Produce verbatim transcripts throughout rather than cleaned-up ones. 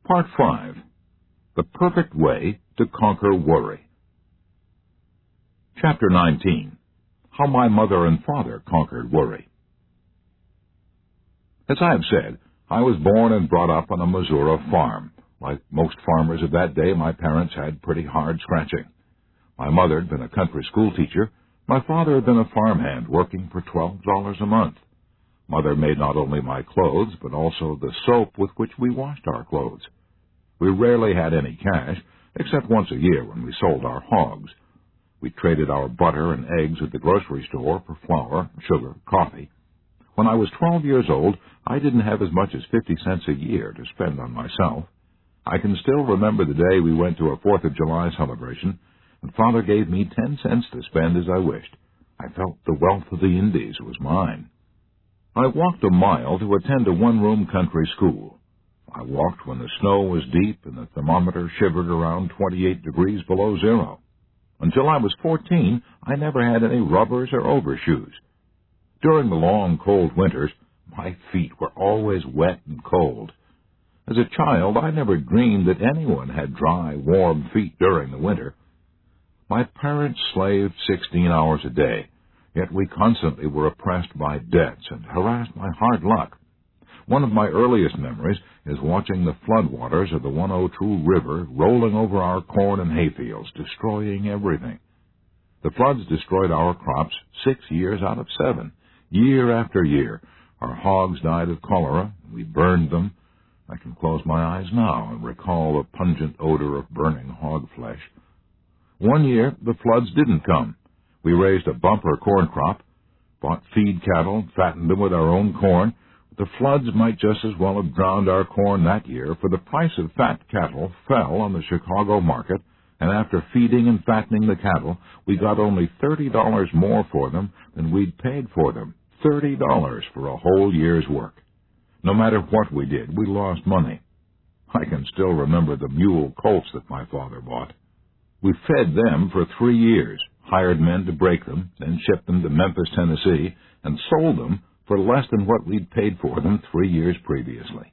Part five. The Perfect Way to Conquer Worry. Chapter nineteen. How My Mother and Father Conquered Worry. As I have said, I was born and brought up on a Missouri farm. Like most farmers of that day, my parents had pretty hard scratching. My mother had been a country school teacher. My father had been a farmhand working for twelve dollars a month. Mother made not only my clothes, but also the soap with which we washed our clothes. We rarely had any cash, except once a year when we sold our hogs. We traded our butter and eggs at the grocery store for flour, sugar, coffee. When I was twelve years old, I didn't have as much as fifty cents a year to spend on myself. I can still remember the day we went to a Fourth of July celebration, and Father gave me ten cents to spend as I wished. I felt the wealth of the Indies was mine. I walked a mile to attend a one-room country school. I walked when the snow was deep and the thermometer shivered around twenty-eight degrees below zero. Until I was fourteen, I never had any rubbers or overshoes. During the long, cold winters, my feet were always wet and cold. As a child, I never dreamed that anyone had dry, warm feet during the winter. My parents slaved sixteen hours a day, yet we constantly were oppressed by debts and harassed by hard luck. One of my earliest memories is watching the floodwaters of the one oh two River rolling over our corn and hayfields, destroying everything. The floods destroyed our crops six years out of seven. Year after year, our hogs died of cholera. We burned them. I can close my eyes now and recall the pungent odor of burning hog flesh. One year, the floods didn't come. We raised a bumper corn crop, bought feed cattle, fattened them with our own corn. The floods might just as well have drowned our corn that year, for the price of fat cattle fell on the Chicago market, and after feeding and fattening the cattle, we got only thirty dollars more for them than we'd paid for them. Thirty dollars for a whole year's work. No matter what we did, we lost money. I can still remember the mule colts that my father bought. We fed them for three years, hired men to break them, then shipped them to Memphis, Tennessee, and sold them for less than what we'd paid for them three years previously.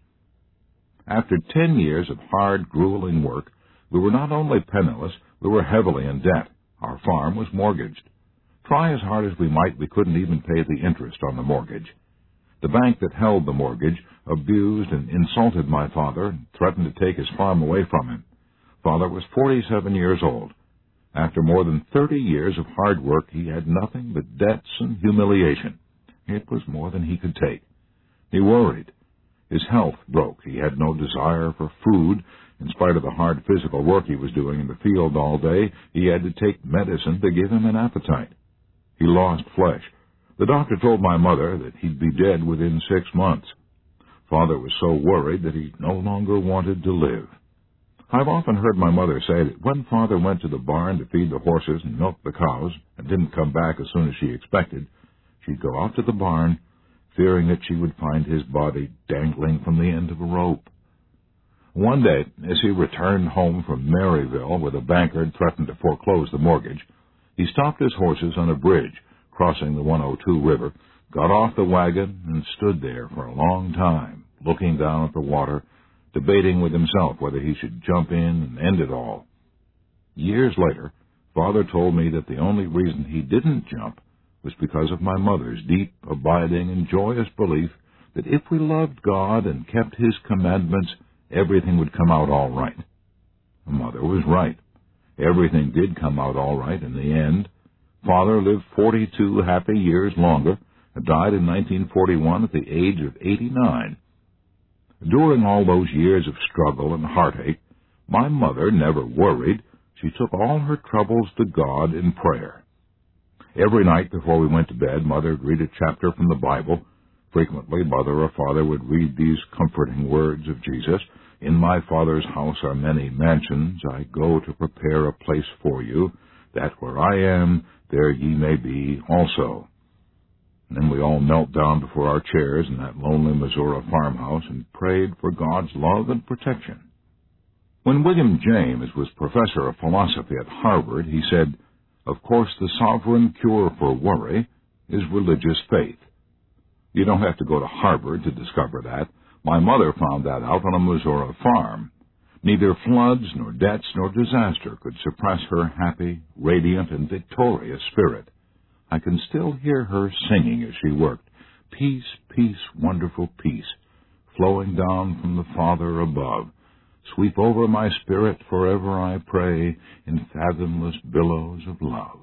After ten years of hard, grueling work, we were not only penniless, we were heavily in debt. Our farm was mortgaged. Try as hard as we might, we couldn't even pay the interest on the mortgage. The bank that held the mortgage abused and insulted my father and threatened to take his farm away from him. Father was forty-seven years old. After more than thirty years of hard work, he had nothing but debts and humiliation. It was more than he could take. He worried. His health broke. He had no desire for food. In spite of the hard physical work he was doing in the field all day, he had to take medicine to give him an appetite. He lost flesh. The doctor told my mother that he'd be dead within six months. Father was so worried that he no longer wanted to live. I've often heard my mother say that when Father went to the barn to feed the horses and milk the cows and didn't come back as soon as she expected, she'd go out to the barn, fearing that she would find his body dangling from the end of a rope. One day, as he returned home from Maryville, where the banker had threatened to foreclose the mortgage, he stopped his horses on a bridge crossing the one oh two River, got off the wagon, and stood there for a long time, looking down at the water, debating with himself whether he should jump in and end it all. Years later, Father told me that the only reason he didn't jump was because of my mother's deep, abiding, and joyous belief that if we loved God and kept His commandments, everything would come out all right. Mother was right. Everything did come out all right in the end. Father lived forty-two happy years longer and died in nineteen forty-one at the age of eighty-nine. During all those years of struggle and heartache, my mother never worried. She took all her troubles to God in prayer. Every night before we went to bed, Mother would read a chapter from the Bible. Frequently, Mother or Father would read these comforting words of Jesus, "In my Father's house are many mansions. I go to prepare a place for you, that where I am, there ye may be also." And then we all knelt down before our chairs in that lonely Missouri farmhouse and prayed for God's love and protection. When William James was professor of philosophy at Harvard, he said, "Of course, the sovereign cure for worry is religious faith." You don't have to go to Harvard to discover that. My mother found that out on a Missouri farm. Neither floods, nor debts, nor disaster could suppress her happy, radiant, and victorious spirit. I can still hear her singing as she worked, "Peace, peace, wonderful peace, flowing down from the Father above. Sweep over my spirit forever, I pray, in fathomless billows of love."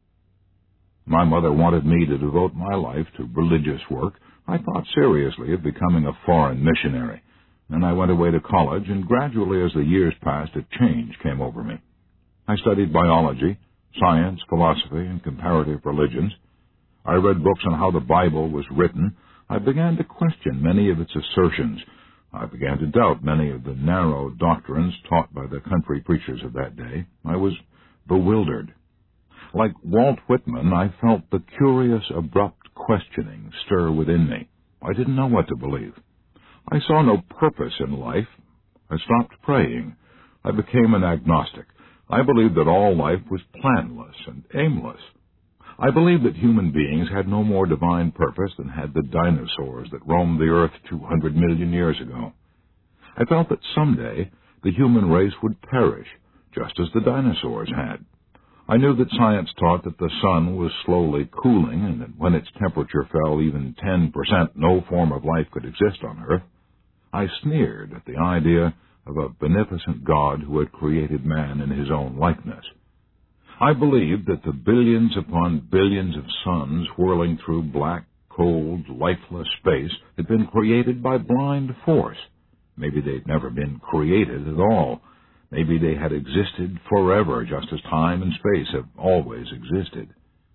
My mother wanted me to devote my life to religious work. I thought seriously of becoming a foreign missionary. And I went away to college, and gradually as the years passed, a change came over me. I studied biology, science, philosophy, and comparative religions. I read books on how the Bible was written. I began to question many of its assertions. I began to doubt many of the narrow doctrines taught by the country preachers of that day. I was bewildered. Like Walt Whitman, I felt the curious, abrupt questioning stir within me. I didn't know what to believe. I saw no purpose in life. I stopped praying. I became an agnostic. I believed that all life was planless and aimless. I believed that human beings had no more divine purpose than had the dinosaurs that roamed the earth two hundred million years ago. I felt that someday the human race would perish, just as the dinosaurs had. I knew that science taught that the sun was slowly cooling, and that when its temperature fell even ten percent, no form of life could exist on Earth. I sneered at the idea of a beneficent God who had created man in his own likeness. I believed that the billions upon billions of suns whirling through black, cold, lifeless space had been created by blind force. Maybe they'd never been created at all. Maybe they had existed forever, just as time and space have always existed.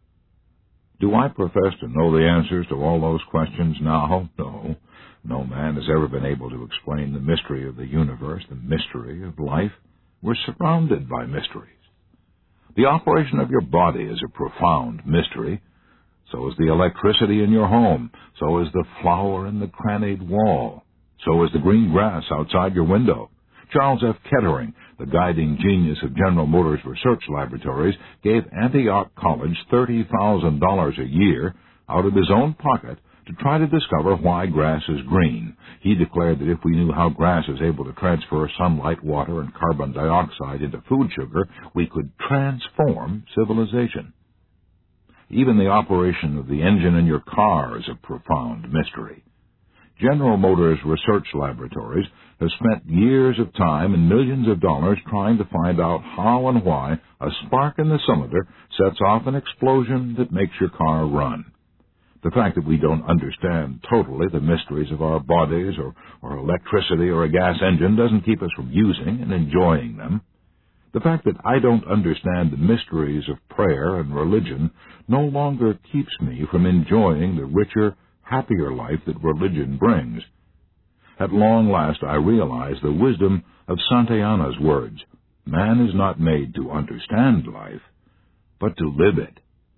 Do I profess to know the answers to all those questions now? No. No man has ever been able to explain the mystery of the universe, the mystery of life. We're surrounded by mysteries. The operation of your body is a profound mystery. So is the electricity in your home. So is the flower in the crannied wall. So is the green grass outside your window. Charles F. Kettering, the guiding genius of General Motors Research Laboratories, gave Antioch College thirty thousand dollars a year out of his own pocket to try to discover why grass is green. He declared that if we knew how grass is able to transfer sunlight, water, and carbon dioxide into food sugar, we could transform civilization. Even the operation of the engine in your car is a profound mystery. General Motors Research Laboratories have spent years of time and millions of dollars trying to find out how and why a spark in the cylinder sets off an explosion that makes your car run. The fact that we don't understand totally the mysteries of our bodies or, or electricity or a gas engine doesn't keep us from using and enjoying them. The fact that I don't understand the mysteries of prayer and religion no longer keeps me from enjoying the richer, happier life that religion brings. At long last I realize the wisdom of Santayana's words, "Man is not made to understand life, but to live it."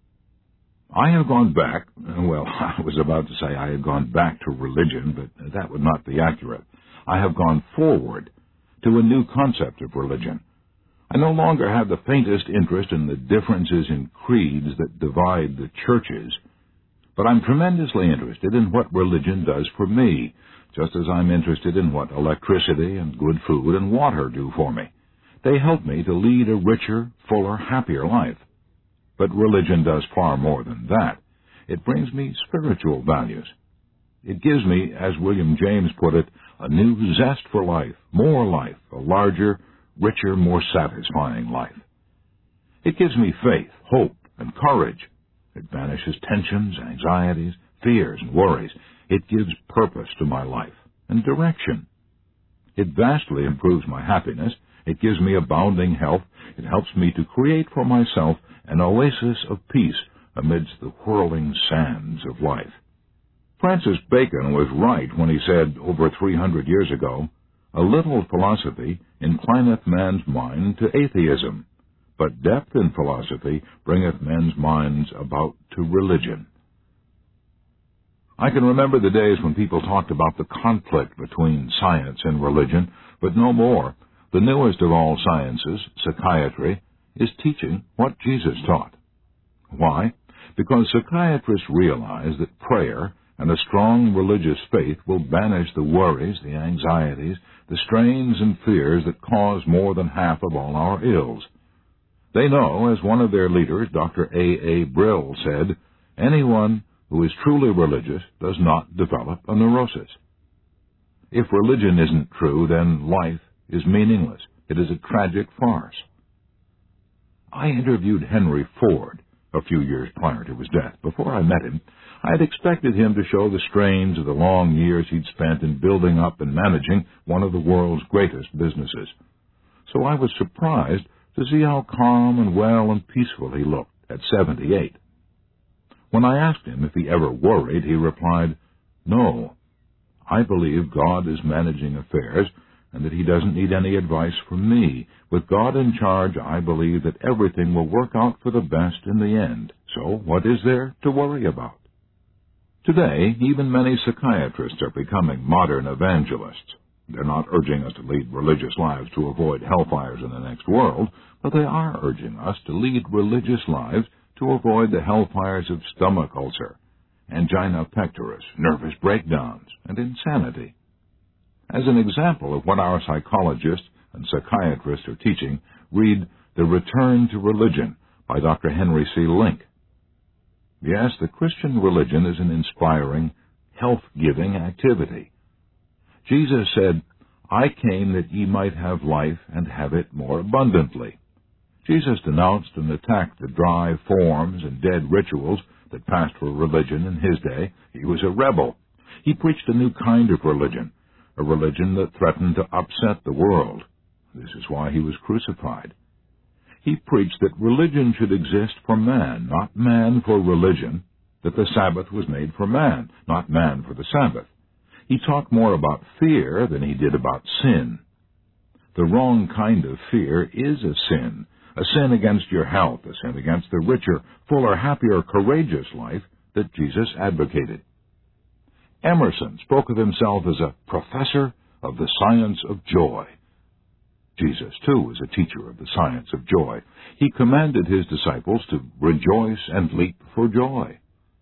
I have gone back, well, I was about to say I had gone back to religion, but that would not be accurate. I have gone forward to a new concept of religion. I no longer have the faintest interest in the differences in creeds that divide the churches, but I'm tremendously interested in what religion does for me, just as I'm interested in what electricity and good food and water do for me. They help me to lead a richer, fuller, happier life. But religion does far more than that. It brings me spiritual values. It gives me, as William James put it, a new zest for life, more life, a larger, richer, more satisfying life. It gives me faith, hope, and courage. It banishes tensions, anxieties, fears, and worries. It gives purpose to my life and direction. It vastly improves my happiness. It gives me abounding health. It helps me to create for myself an oasis of peace amidst the whirling sands of life. Francis Bacon was right when he said over three hundred years ago, "A little philosophy inclineth man's mind to atheism, but depth in philosophy bringeth men's minds about to religion." I can remember the days when people talked about the conflict between science and religion, but no more. The newest of all sciences, psychiatry, is teaching what Jesus taught. Why? Because psychiatrists realize that prayer and a strong religious faith will banish the worries, the anxieties, the strains and fears that cause more than half of all our ills. They know, as one of their leaders, Doctor A A. Brill, said, anyone who is truly religious does not develop a neurosis. If religion isn't true, then life is meaningless. It is a tragic farce. I interviewed Henry Ford a few years prior to his death. Before I met him, I had expected him to show the strains of the long years he'd spent in building up and managing one of the world's greatest businesses. So I was surprised to see how calm and well and peaceful he looked at seventy-eight. When I asked him if he ever worried, he replied, "No, I believe God is managing affairs and that he doesn't need any advice from me. With God in charge, I believe that everything will work out for the best in the end. So what is there to worry about?" Today, even many psychiatrists are becoming modern evangelists. They're not urging us to lead religious lives to avoid hellfires in the next world, but they are urging us to lead religious lives to avoid the hellfires of stomach ulcer, angina pectoris, nervous breakdowns, and insanity. As an example of what our psychologists and psychiatrists are teaching, read The Return to Religion by Doctor Henry C. Link. Yes, the Christian religion is an inspiring, health-giving activity. Jesus said, "I came that ye might have life and have it more abundantly." Jesus denounced and attacked the dry forms and dead rituals that passed for religion in his day. He was a rebel. He preached a new kind of religion, a religion that threatened to upset the world. This is why he was crucified. He preached that religion should exist for man, not man for religion, that the Sabbath was made for man, not man for the Sabbath. He talked more about fear than he did about sin. The wrong kind of fear is a sin, a sin against your health, a sin against the richer, fuller, happier, courageous life that Jesus advocated. Emerson spoke of himself as a professor of the science of joy. Jesus, too, was a teacher of the science of joy. He commanded his disciples to rejoice and leap for joy.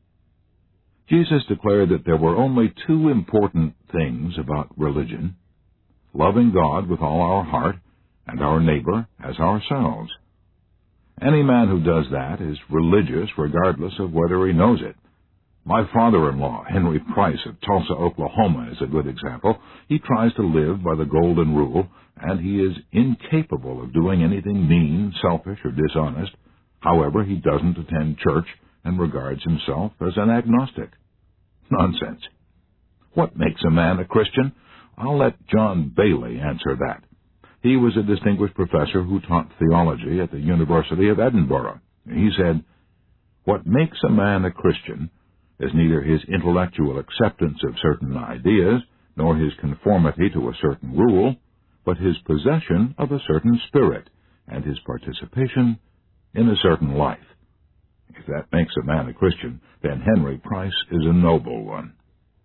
Jesus declared that there were only two important things about religion: loving God with all our heart and our neighbor as ourselves. Any man who does that is religious regardless of whether he knows it. My father-in-law, Henry Price of Tulsa, Oklahoma, is a good example. He tries to live by the golden rule, and he is incapable of doing anything mean, selfish, or dishonest. However, he doesn't attend church and regards himself as an agnostic. Nonsense. What makes a man a Christian? I'll let John Bailey answer that. He was a distinguished professor who taught theology at the University of Edinburgh. He said, "What makes a man a Christian is neither his intellectual acceptance of certain ideas, nor his conformity to a certain rule, but his possession of a certain spirit, and his participation in a certain life." If that makes a man a Christian, then Henry Price is a noble one.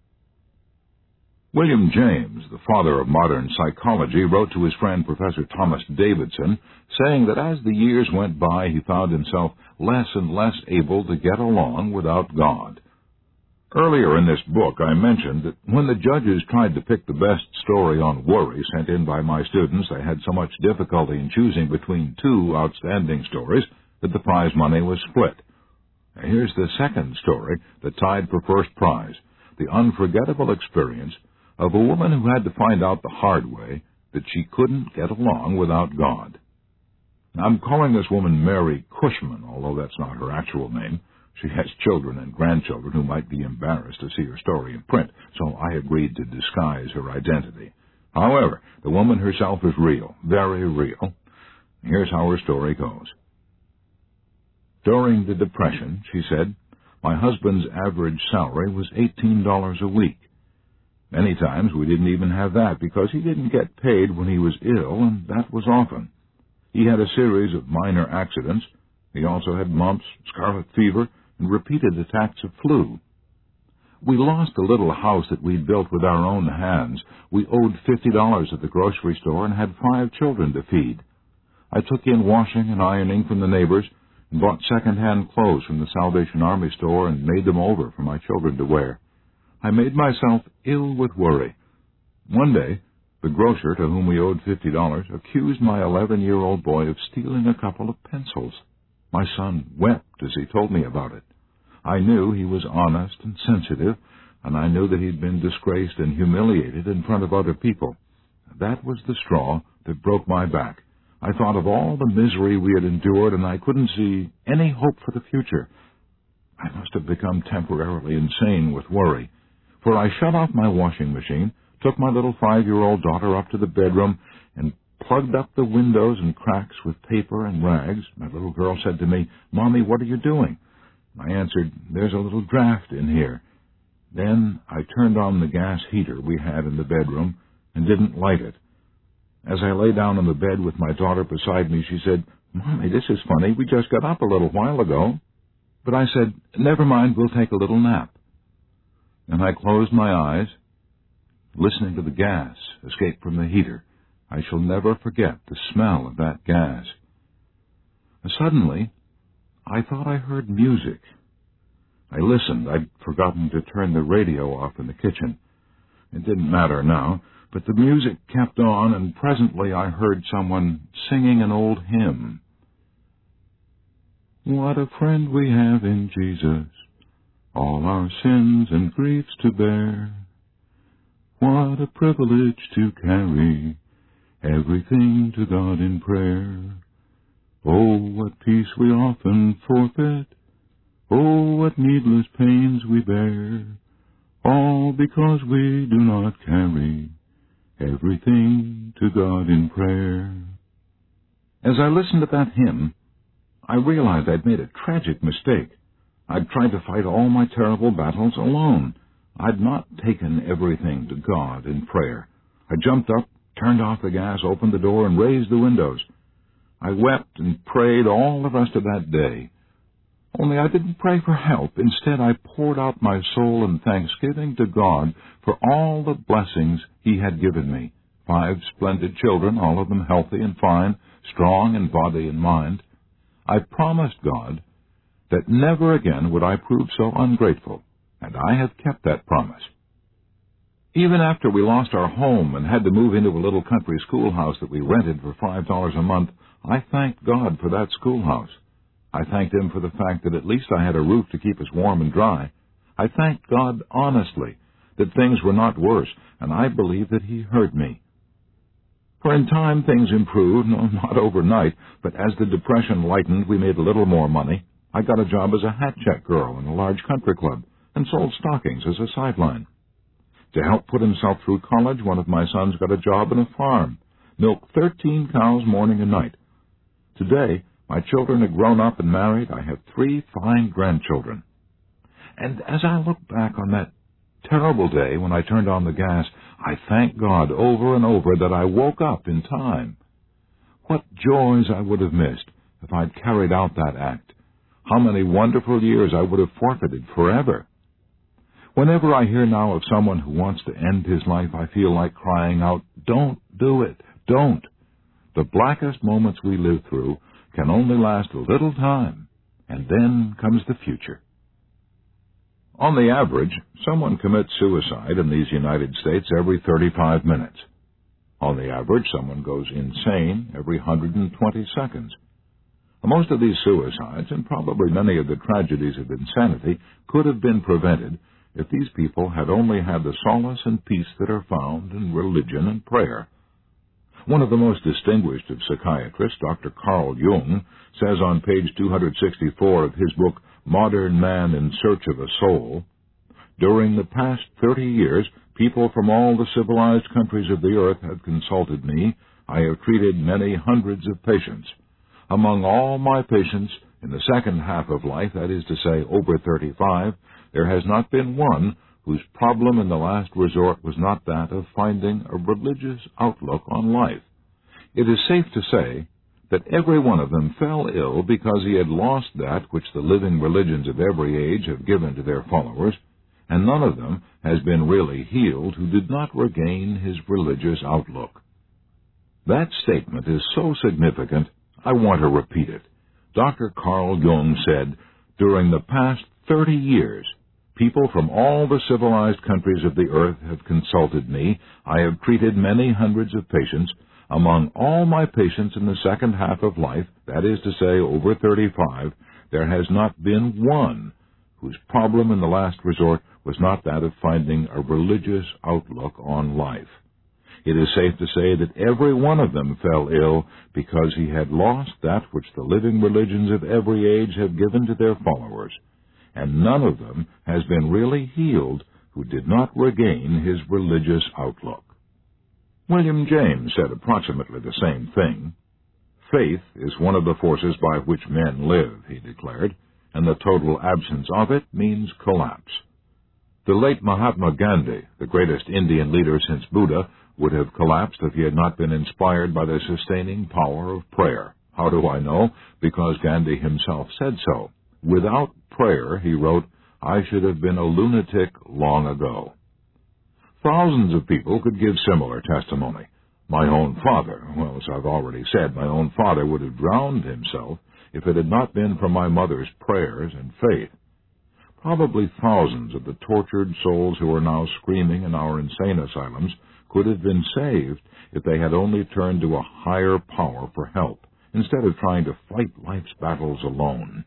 William James, the father of modern psychology, wrote to his friend Professor Thomas Davidson, saying that as the years went by, he found himself less and less able to get along without God. Earlier in this book, I mentioned that when the judges tried to pick the best story on worry sent in by my students, they had so much difficulty in choosing between two outstanding stories that the prize money was split. Here's the second story that tied for first prize, the unforgettable experience of a woman who had to find out the hard way that she couldn't get along without God. Now, I'm calling this woman Mary Cushman, although that's not her actual name. She has children and grandchildren who might be embarrassed to see her story in print, so I agreed to disguise her identity. However, the woman herself is real, very real. Here's how her story goes. During the Depression, she said, my husband's average salary was eighteen dollars a week. Many times we didn't even have that because he didn't get paid when he was ill, and that was often. He had a series of minor accidents. He also had mumps, scarlet fever, and repeated attacks of flu. We lost the little house that we'd built with our own hands. We owed fifty dollars at the grocery store and had five children to feed. I took in washing and ironing from the neighbors and bought second-hand clothes from the Salvation Army store and made them over for my children to wear. I made myself ill with worry. One day, the grocer to whom we owed fifty dollars accused my eleven-year-old boy of stealing a couple of pencils. My son wept as he told me about it. I knew he was honest and sensitive, and I knew that he'd been disgraced and humiliated in front of other people. That was the straw that broke my back. I thought of all the misery we had endured, and I couldn't see any hope for the future. I must have become temporarily insane with worry, for I shut off my washing machine, took my little five-year-old daughter up to the bedroom, and plugged up the windows and cracks with paper and rags. My little girl said to me, "Mommy, what are you doing?" I answered, "There's a little draft in here." Then I turned on the gas heater we had in the bedroom and didn't light it. As I lay down on the bed with my daughter beside me, she said, "Mommy, this is funny. We just got up a little while ago." But I said, "Never mind, we'll take a little nap." And I closed my eyes, listening to the gas escape from the heater. I shall never forget the smell of that gas. And suddenly, I thought I heard music. I listened. I'd forgotten to turn the radio off in the kitchen. It didn't matter now, but the music kept on, and presently I heard someone singing an old hymn. What a friend we have in Jesus, all our sins and griefs to bear. What a privilege to carry everything to God in prayer. Oh, what peace we often forfeit. Oh, what needless pains we bear. All because we do not carry everything to God in prayer. As I listened to that hymn, I realized I'd made a tragic mistake. I'd tried to fight all my terrible battles alone. I'd not taken everything to God in prayer. I jumped up, turned off the gas, opened the door, and raised the windows. I wept and prayed all the rest of that day. Only I didn't pray for help. Instead, I poured out my soul in thanksgiving to God for all the blessings He had given me. Five splendid children, all of them healthy and fine, strong in body and mind. I promised God that never again would I prove so ungrateful, and I have kept that promise. Even after we lost our home and had to move into a little country schoolhouse that we rented for five dollars a month, I thanked God for that schoolhouse. I thanked Him for the fact that at least I had a roof to keep us warm and dry. I thanked God honestly that things were not worse, and I believe that He heard me. For in time things improved, no, not overnight, but as the Depression lightened, we made a little more money. I got a job as a hat check girl in a large country club and sold stockings as a sideline. To help put himself through college, one of my sons got a job in a farm, milked thirteen cows morning and night. Today, my children are grown up and married. I have three fine grandchildren. And as I look back on that terrible day when I turned on the gas, I thank God over and over that I woke up in time. What joys I would have missed if I'd carried out that act. How many wonderful years I would have forfeited forever. Whenever I hear now of someone who wants to end his life, I feel like crying out, "Don't do it, don't." The blackest moments we live through can only last a little time, and then comes the future. On the average, someone commits suicide in these United States every thirty-five minutes. On the average, someone goes insane every one hundred twenty seconds. Most of these suicides, and probably many of the tragedies of insanity, could have been prevented if these people had only had the solace and peace that are found in religion and prayer. One of the most distinguished of psychiatrists, Doctor Carl Jung, says on page two hundred sixty-four of his book, Modern Man in Search of a Soul, "During the past thirty years, people from all the civilized countries of the earth have consulted me. I have treated many hundreds of patients. Among all my patients in the second half of life, that is to say, over thirty-five, there has not been one whose problem in the last resort was not that of finding a religious outlook on life. It is safe to say that every one of them fell ill because he had lost that which the living religions of every age have given to their followers, and none of them has been really healed who did not regain his religious outlook." That statement is so significant, I want to repeat it. Doctor Carl Jung said, "During the past thirty years, People from all the civilized countries of the earth have consulted me. I have treated many hundreds of patients. Among all my patients in the second half of life, that is to say, over thirty-five, there has not been one whose problem in the last resort was not that of finding a religious outlook on life. It is safe to say that every one of them fell ill because he had lost that which the living religions of every age have given to their followers, and none of them has been really healed who did not regain his religious outlook. William James said approximately the same thing. Faith is one of the forces by which men live, he declared, and the total absence of it means collapse. The late Mahatma Gandhi, the greatest Indian leader since Buddha, would have collapsed if he had not been inspired by the sustaining power of prayer. How do I know? Because Gandhi himself said so. Without prayer, he wrote, I should have been a lunatic long ago. Thousands of people could give similar testimony. My own father, well, as I've already said, my own father would have drowned himself if it had not been for my mother's prayers and faith. Probably thousands of the tortured souls who are now screaming in our insane asylums could have been saved if they had only turned to a higher power for help, instead of trying to fight life's battles alone.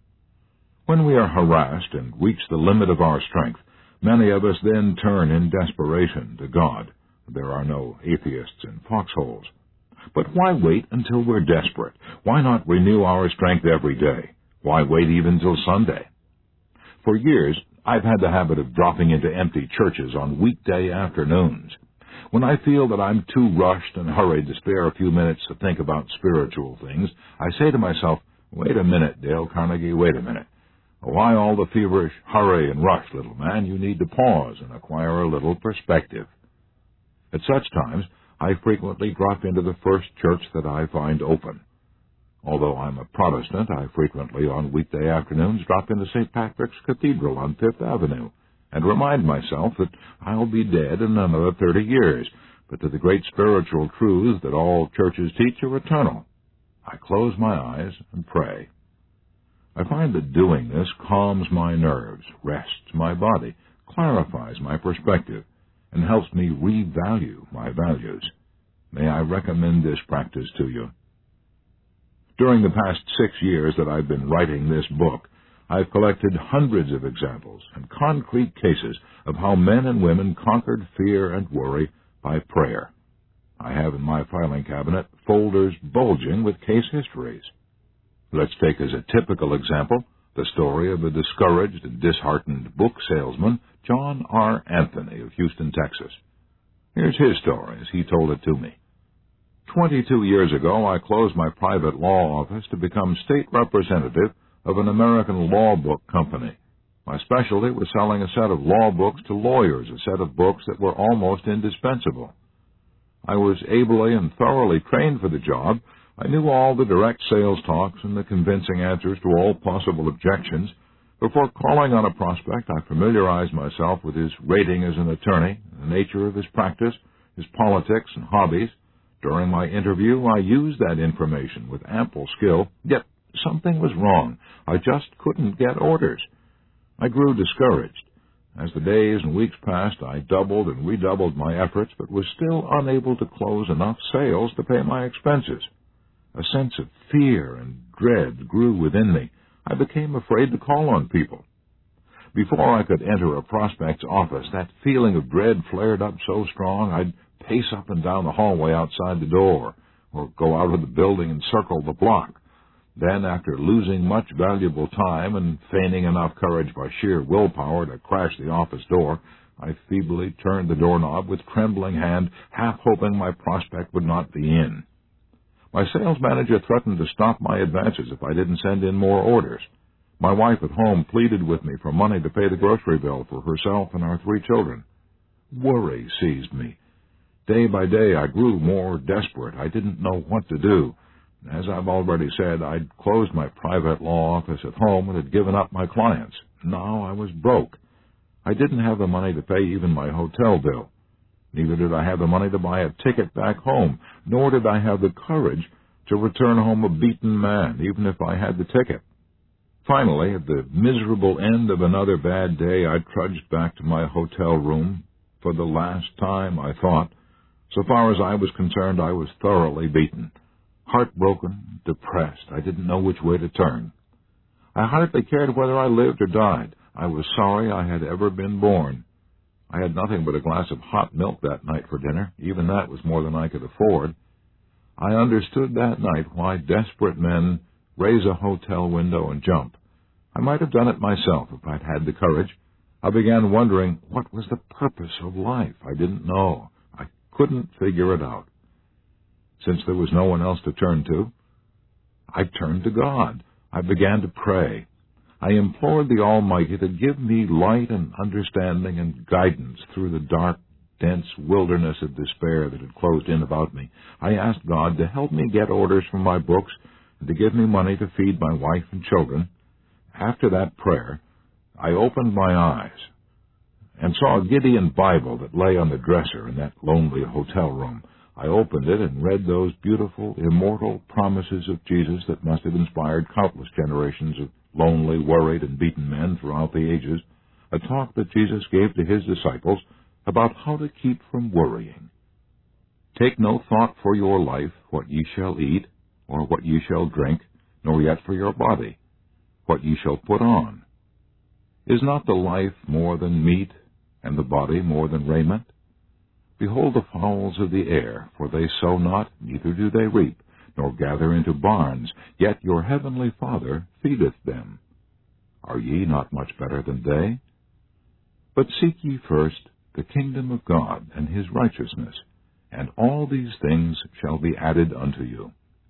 When we are harassed and reach the limit of our strength, many of us then turn in desperation to God. There are no atheists in foxholes. But why wait until we're desperate? Why not renew our strength every day? Why wait even till Sunday? For years, I've had the habit of dropping into empty churches on weekday afternoons. When I feel that I'm too rushed and hurried to spare a few minutes to think about spiritual things, I say to myself, wait a minute, Dale Carnegie, wait a minute. Why all the feverish hurry and rush, little man? You need to pause and acquire a little perspective. At such times, I frequently drop into the first church that I find open. Although I'm a Protestant, I frequently on weekday afternoons drop into Saint Patrick's Cathedral on Fifth Avenue and remind myself that I'll be dead in another thirty years, but that the great spiritual truths that all churches teach are eternal. I close my eyes and pray. I find that doing this calms my nerves, rests my body, clarifies my perspective, and helps me revalue my values. May I recommend this practice to you. During the past six years that I've been writing this book, I've collected hundreds of examples and concrete cases of how men and women conquered fear and worry by prayer. I have in my filing cabinet folders bulging with case histories. Let's take as a typical example the story of a discouraged and disheartened book salesman, John R. Anthony of Houston, Texas. Here's his story as he told it to me. Twenty-two years ago, I closed my private law office to become state representative of an American law book company. My specialty was selling a set of law books to lawyers, a set of books that were almost indispensable. I was ably and thoroughly trained for the job. I knew all the direct sales talks and the convincing answers to all possible objections. Before calling on a prospect, I familiarized myself with his rating as an attorney, the nature of his practice, his politics and hobbies. During my interview, I used that information with ample skill, yet something was wrong. I just couldn't get orders. I grew discouraged. As the days and weeks passed, I doubled and redoubled my efforts, but was still unable to close enough sales to pay my expenses. A sense of fear and dread grew within me. I became afraid to call on people. Before I could enter a prospect's office, that feeling of dread flared up so strong I'd pace up and down the hallway outside the door, or go out of the building and circle the block. Then, after losing much valuable time and feigning enough courage by sheer willpower to crash the office door, I feebly turned the doorknob with trembling hand, half hoping my prospect would not be in. My sales manager threatened to stop my advances if I didn't send in more orders. My wife at home pleaded with me for money to pay the grocery bill for herself and our three children. Worry seized me. Day by day, I grew more desperate. I didn't know what to do. As I've already said, I'd closed my private law office at home and had given up my clients. Now I was broke. I didn't have the money to pay even my hotel bill. Neither did I have the money to buy a ticket back home, nor did I have the courage to return home a beaten man, even if I had the ticket. Finally, at the miserable end of another bad day, I trudged back to my hotel room for the last time, I thought. So far as I was concerned, I was thoroughly beaten. Heartbroken, depressed, I didn't know which way to turn. I hardly cared whether I lived or died. I was sorry I had ever been born. I had nothing but a glass of hot milk that night for dinner. Even that was more than I could afford. I understood that night why desperate men raise a hotel window and jump. I might have done it myself if I'd had the courage. I began wondering what was the purpose of life. I didn't know. I couldn't figure it out. Since there was no one else to turn to, I turned to God. I began to pray. I implored the Almighty to give me light and understanding and guidance through the dark, dense wilderness of despair that had closed in about me. I asked God to help me get orders from my books and to give me money to feed my wife and children. After that prayer, I opened my eyes and saw a Gideon Bible that lay on the dresser in that lonely hotel room. I opened it and read those beautiful, immortal promises of Jesus that must have inspired countless generations of lonely, worried, and beaten men throughout the ages, a talk that Jesus gave to his disciples about how to keep from worrying. Take no thought for your life, what ye shall eat, or what ye shall drink, nor yet for your body, what ye shall put on. Is not the life more than meat, and the body more than raiment? Behold the fowls of the air, for they sow not, neither do they reap, nor gather into barns, yet your heavenly Father feedeth them. Are ye not much better than they? But seek ye first the kingdom of God and his righteousness, and all these things shall be added unto you.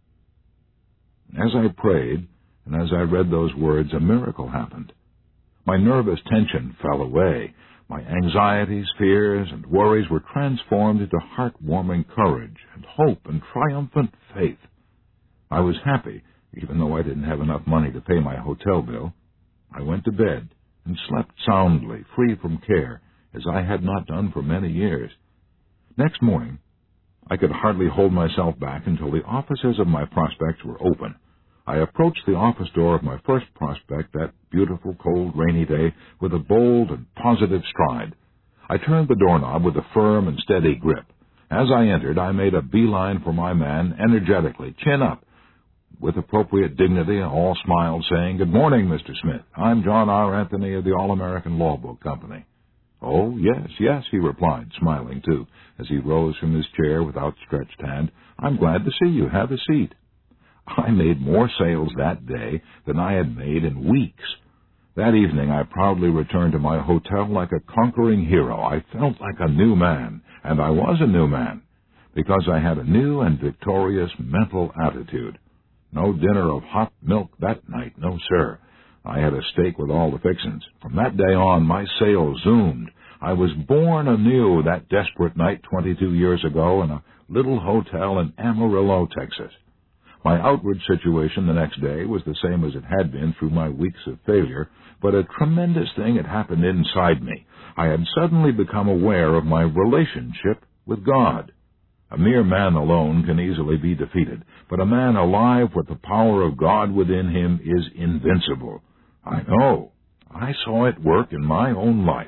As I prayed, and as I read those words, a miracle happened. My nervous tension fell away. My anxieties, fears, and worries were transformed into heart-warming courage and hope and triumphant faith. I was happy, even though I didn't have enough money to pay my hotel bill. I went to bed and slept soundly, free from care, as I had not done for many years. Next morning, I could hardly hold myself back until the offices of my prospects were open. I approached the office door of my first prospect that beautiful, cold, rainy day with a bold and positive stride. I turned the doorknob with a firm and steady grip. As I entered, I made a beeline for my man energetically, chin up. With appropriate dignity, all smiled, saying, "Good morning, Mister Smith. I'm John R. Anthony of the All-American Law Book Company." "Oh, yes, yes," he replied, smiling, too, as he rose from his chair with outstretched hand. "I'm glad to see you. Have a seat." I made more sales that day than I had made in weeks. That evening I proudly returned to my hotel like a conquering hero. I felt like a new man, and I was a new man, because I had a new and victorious mental attitude. No dinner of hot milk that night, no, sir. I had a steak with all the fixings. From that day on, my sales zoomed. I was born anew that desperate night twenty-two years ago in a little hotel in Amarillo, Texas. My outward situation the next day was the same as it had been through my weeks of failure, but a tremendous thing had happened inside me. I had suddenly become aware of my relationship with God. A mere man alone can easily be defeated, but a man alive with the power of God within him is invincible. I know. I saw it work in my own life.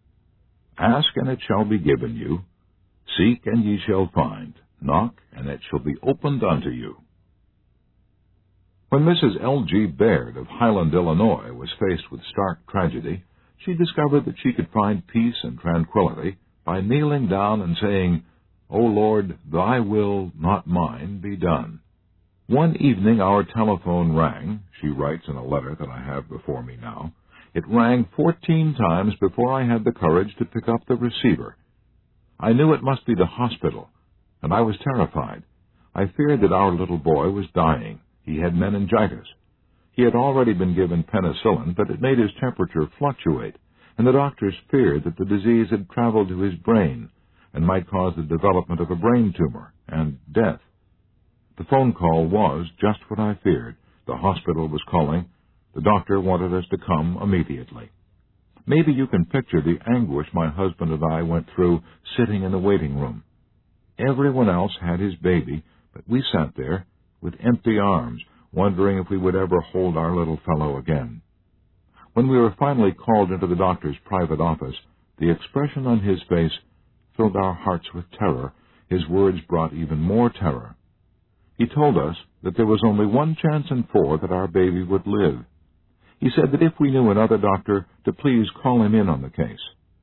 Ask, and it shall be given you. Seek, and ye shall find. Knock, and it shall be opened unto you. When Missus L G Baird of Highland, Illinois, was faced with stark tragedy, she discovered that she could find peace and tranquility by kneeling down and saying, "O Lord, thy will, not mine, be done." One evening our telephone rang, she writes in a letter that I have before me now. It rang fourteen times before I had the courage to pick up the receiver. I knew it must be the hospital, and I was terrified. I feared that our little boy was dying. He had meningitis. He had already been given penicillin, but it made his temperature fluctuate, and the doctors feared that the disease had traveled to his brain and might cause the development of a brain tumor and death. The phone call was just what I feared. The hospital was calling. The doctor wanted us to come immediately. Maybe you can picture the anguish my husband and I went through sitting in the waiting room. Everyone else had his baby, but we sat there with empty arms, wondering if we would ever hold our little fellow again. When we were finally called into the doctor's private office, the expression on his face filled our hearts with terror. His words brought even more terror. He told us that there was only one chance in four that our baby would live. He said that if we knew another doctor, to please call him in on the case.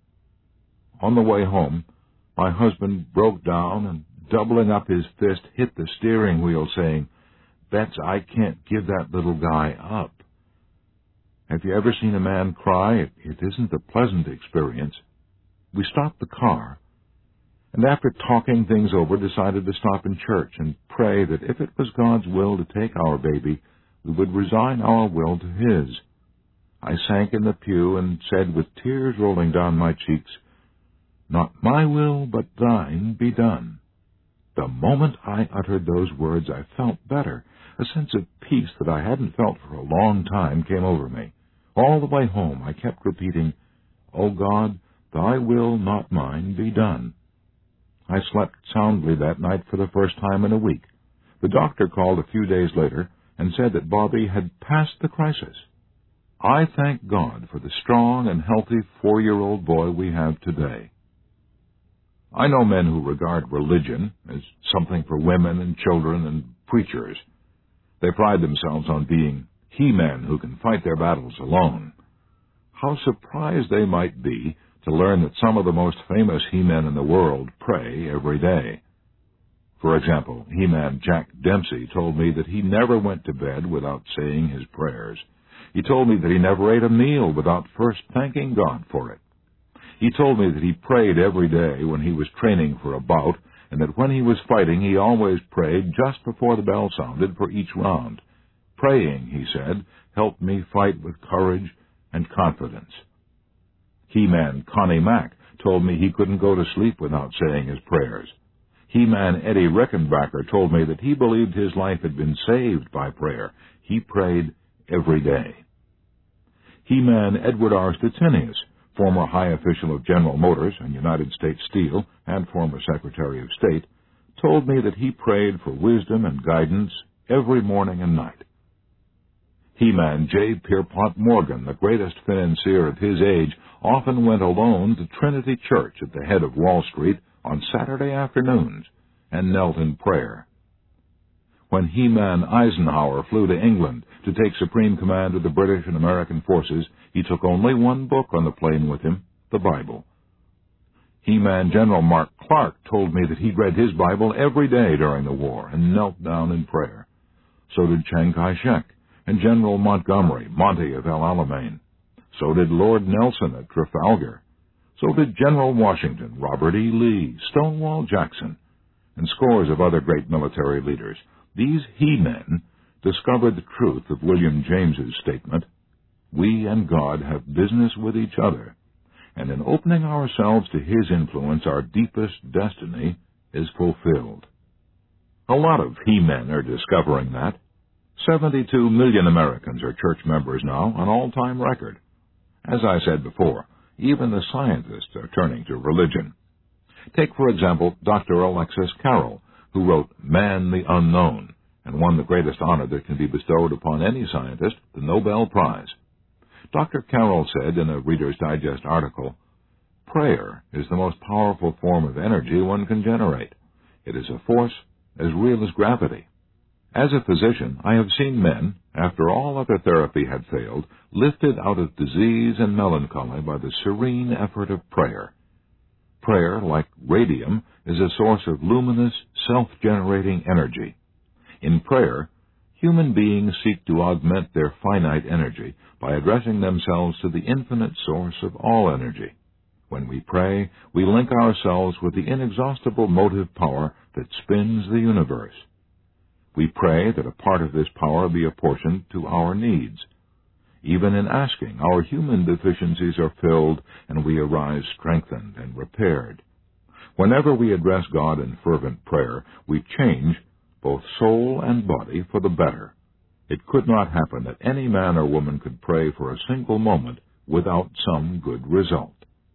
On the way home, my husband broke down and, doubling up his fist, hit the steering wheel, saying, "Bets, I can't give that little guy up." Have you ever seen a man cry? It, it isn't a pleasant experience. We stopped the car, and after talking things over, decided to stop in church and pray that if it was God's will to take our baby, we would resign our will to His. I sank in the pew and said with tears rolling down my cheeks, "Not my will, but thine be done." The moment I uttered those words, I felt better. A sense of peace that I hadn't felt for a long time came over me. All the way home I kept repeating, "O God, thy will, not mine, be done." I slept soundly that night for the first time in a week. The doctor called a few days later and said that Bobby had passed the crisis. I thank God for the strong and healthy four-year-old boy we have today. I know men who regard religion as something for women and children and preachers. They pride themselves on being he-men who can fight their battles alone. How surprised they might be to learn that some of the most famous he-men in the world pray every day. For example, he-man Jack Dempsey told me that he never went to bed without saying his prayers. He told me that he never ate a meal without first thanking God for it. He told me that he prayed every day when he was training for a bout, and that when he was fighting, he always prayed just before the bell sounded for each round. Praying, he said, helped me fight with courage and confidence. He-man Connie Mack told me he couldn't go to sleep without saying his prayers. He-man Eddie Rickenbacker told me that he believed his life had been saved by prayer. He prayed every day. He-man Edward R. Stettinius, former high official of General Motors and United States Steel and former Secretary of State, told me that he prayed for wisdom and guidance every morning and night. He-man J. Pierpont Morgan, the greatest financier of his age, often went alone to Trinity Church at the head of Wall Street on Saturday afternoons and knelt in prayer. When He-man Eisenhower flew to England to take supreme command of the British and American forces, he took only one book on the plane with him, the Bible. He-man General Mark Clark told me that he read his Bible every day during the war and knelt down in prayer. So did Chiang Kai-shek and General Montgomery, Monty of El Alamein. So did Lord Nelson at Trafalgar. So did General Washington, Robert E. Lee, Stonewall Jackson, and scores of other great military leaders. These he-men discovered the truth of William James's statement, "We and God have business with each other, and in opening ourselves to His influence, our deepest destiny is fulfilled." A lot of he-men are discovering that. seventy-two million Americans are church members now, an all-time record. As I said before, even the scientists are turning to religion. Take, for example, Doctor Alexis Carrel, who wrote Man the Unknown, and won the greatest honor that can be bestowed upon any scientist, the Nobel Prize. Doctor Carrel said in a Reader's Digest article, "Prayer is the most powerful form of energy one can generate. It is a force as real as gravity. As a physician, I have seen men, after all other therapy had failed, lifted out of disease and melancholy by the serene effort of prayer. Prayer, like radium, is a source of luminous, self-generating energy. In prayer, human beings seek to augment their finite energy by addressing themselves to the infinite source of all energy. When we pray, we link ourselves with the inexhaustible motive power that spins the universe. We pray that a part of this power be apportioned to our needs. Even in asking, our human deficiencies are filled, and we arise strengthened and repaired. Whenever we address God in fervent prayer, we change both soul and body for the better. It could not happen that any man or woman could pray for a single moment without some good result.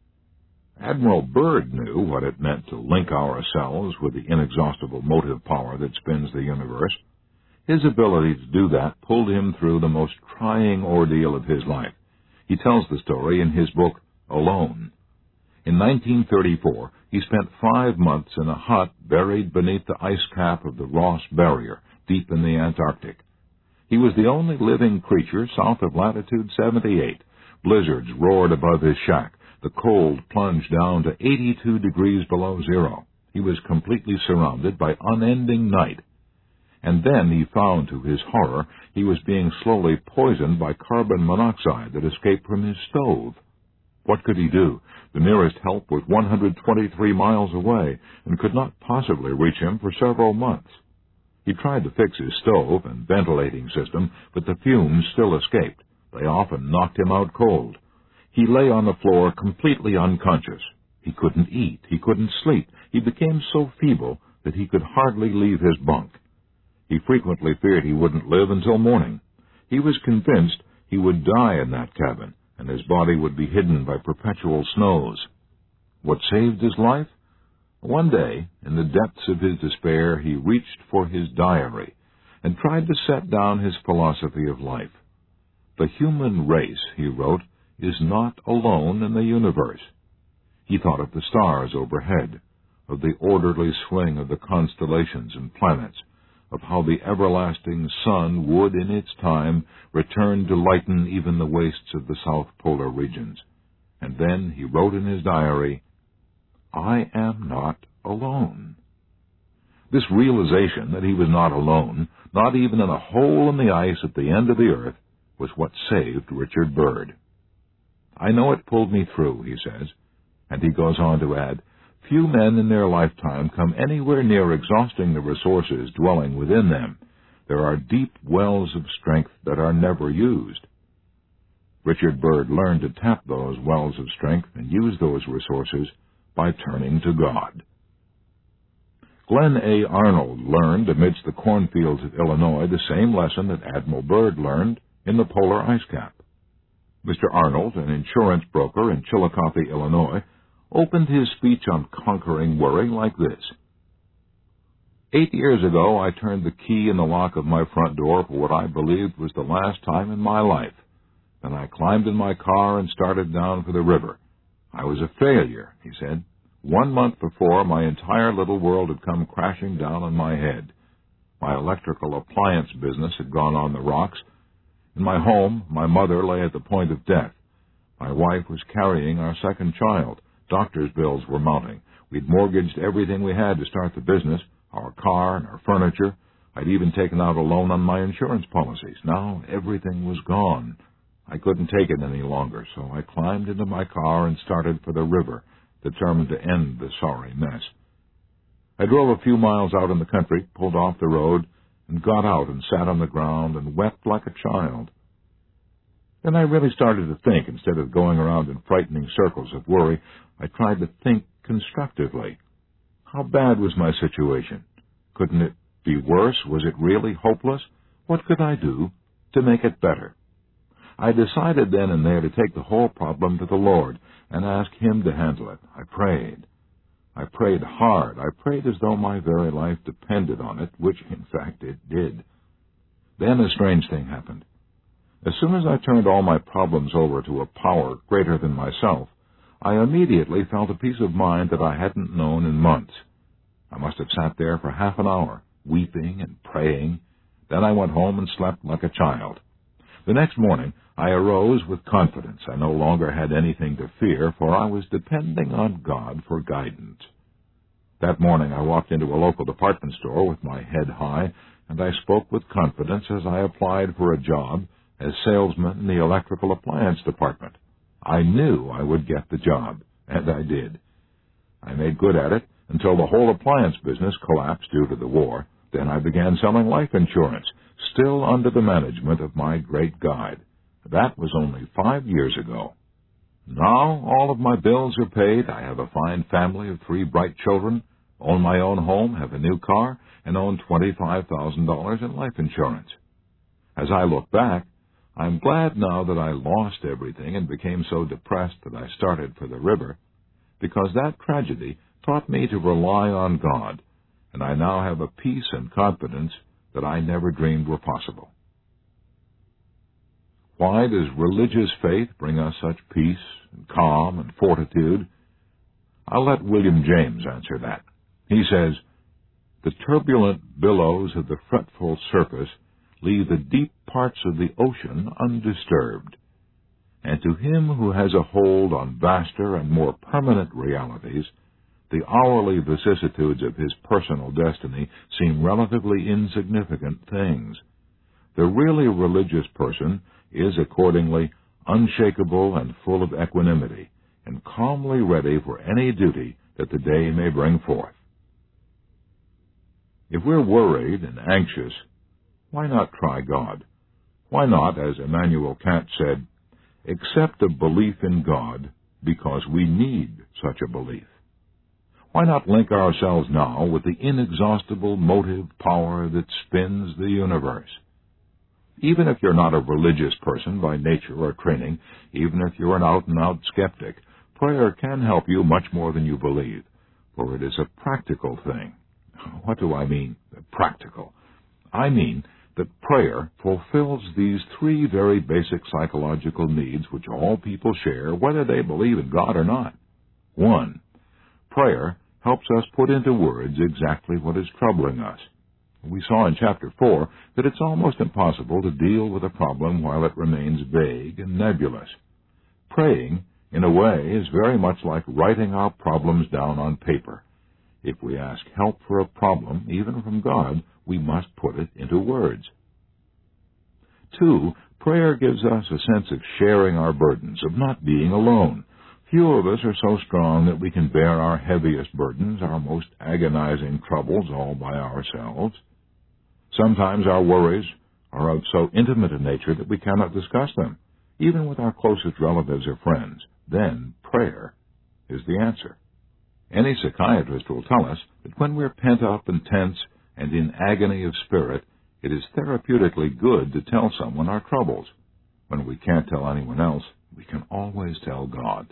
Admiral Byrd knew what it meant to link ourselves with the inexhaustible motive power that spins the universe. His ability to do that pulled him through the most trying ordeal of his life. He tells the story in his book, Alone. In nineteen thirty-four, he spent five months in a hut buried beneath the ice cap of the Ross Barrier, deep in the Antarctic. He was the only living creature south of latitude seventy-eight. Blizzards roared above his shack. The cold plunged down to eighty-two degrees below zero. He was completely surrounded by unending night. And then he found, to his horror, he was being slowly poisoned by carbon monoxide that escaped from his stove. What could he do? The nearest help was one hundred twenty-three miles away and could not possibly reach him for several months. He tried to fix his stove and ventilating system, but the fumes still escaped. They often knocked him out cold. He lay on the floor completely unconscious. He couldn't eat. He couldn't sleep. He became so feeble that he could hardly leave his bunk. He frequently feared he wouldn't live until morning. He was convinced he would die in that cabin, and his body would be hidden by perpetual snows. What saved his life? One day, in the depths of his despair, he reached for his diary and tried to set down his philosophy of life. The human race, he wrote, is not alone in the universe. He thought of the stars overhead, of the orderly swing of the constellations and planets, of how the everlasting sun would, in its time, return to lighten even the wastes of the south polar regions. And then he wrote in his diary, I am not alone. This realization that he was not alone, not even in a hole in the ice at the end of the earth, was what saved Richard Byrd. I know it pulled me through, he says, and he goes on to add, few men in their lifetime come anywhere near exhausting the resources dwelling within them. There are deep wells of strength that are never used. Richard Byrd learned to tap those wells of strength and use those resources by turning to God. Glenn A. Arnold learned amidst the cornfields of Illinois the same lesson that Admiral Byrd learned in the polar ice cap. Mister Arnold, an insurance broker in Chillicothe, Illinois, opened his speech on conquering worry like this. Eight years ago, I turned the key in the lock of my front door for what I believed was the last time in my life. Then I climbed in my car and started down for the river. I was a failure, he said. One month before, my entire little world had come crashing down on my head. My electrical appliance business had gone on the rocks. In my home, my mother lay at the point of death. My wife was carrying our second child. Doctor's bills were mounting. We'd mortgaged everything we had to start the business, our car and our furniture. I'd even taken out a loan on my insurance policies. Now everything was gone. I couldn't take it any longer, so I climbed into my car and started for the river, determined to end the sorry mess. I drove a few miles out in the country, pulled off the road, and got out and sat on the ground and wept like a child. Then I really started to think. Instead of going around in frightening circles of worry, I tried to think constructively. How bad was my situation? Couldn't it be worse? Was it really hopeless? What could I do to make it better? I decided then and there to take the whole problem to the Lord and ask Him to handle it. I prayed. I prayed hard. I prayed as though my very life depended on it, which, in fact, it did. Then a strange thing happened. As soon as I turned all my problems over to a power greater than myself, I immediately felt a peace of mind that I hadn't known in months. I must have sat there for half an hour, weeping and praying. Then I went home and slept like a child. The next morning, I arose with confidence. I no longer had anything to fear, for I was depending on God for guidance. That morning, I walked into a local department store with my head high, and I spoke with confidence as I applied for a job as salesman in the electrical appliance department. I knew I would get the job, and I did. I made good at it until the whole appliance business collapsed due to the war. Then I began selling life insurance, still under the management of my great guide. That was only five years ago. Now all of my bills are paid. I have a fine family of three bright children, own my own home, have a new car, and own twenty-five thousand dollars in life insurance. As I look back, I'm glad now that I lost everything and became so depressed that I started for the river, because that tragedy taught me to rely on God, and I now have a peace and confidence that I never dreamed were possible. Why does religious faith bring us such peace and calm and fortitude? I'll let William James answer that. He says, "The turbulent billows of the fretful surface leave the deep parts of the ocean undisturbed. And to him who has a hold on vaster and more permanent realities, the hourly vicissitudes of his personal destiny seem relatively insignificant things. The really religious person is accordingly unshakable and full of equanimity, and calmly ready for any duty that the day may bring forth." If we're worried and anxious, why not try God? Why not, as Immanuel Kant said, accept a belief in God because we need such a belief? Why not link ourselves now with the inexhaustible motive power that spins the universe? Even if you're not a religious person by nature or training, even if you're an out-and-out skeptic, prayer can help you much more than you believe, for it is a practical thing. What do I mean, practical? I mean that prayer fulfills these three very basic psychological needs which all people share, whether they believe in God or not. One, prayer helps us put into words exactly what is troubling us. We saw in chapter four that it's almost impossible to deal with a problem while it remains vague and nebulous. Praying, in a way, is very much like writing our problems down on paper. If we ask help for a problem, even from God, we must put it into words. Two, prayer gives us a sense of sharing our burdens, of not being alone. Few of us are so strong that we can bear our heaviest burdens, our most agonizing troubles, all by ourselves. Sometimes our worries are of so intimate a nature that we cannot discuss them, even with our closest relatives or friends. Then prayer is the answer. Any psychiatrist will tell us that when we're pent up and tense and in agony of spirit, it is therapeutically good to tell someone our troubles. When we can't tell anyone else, we can always tell God.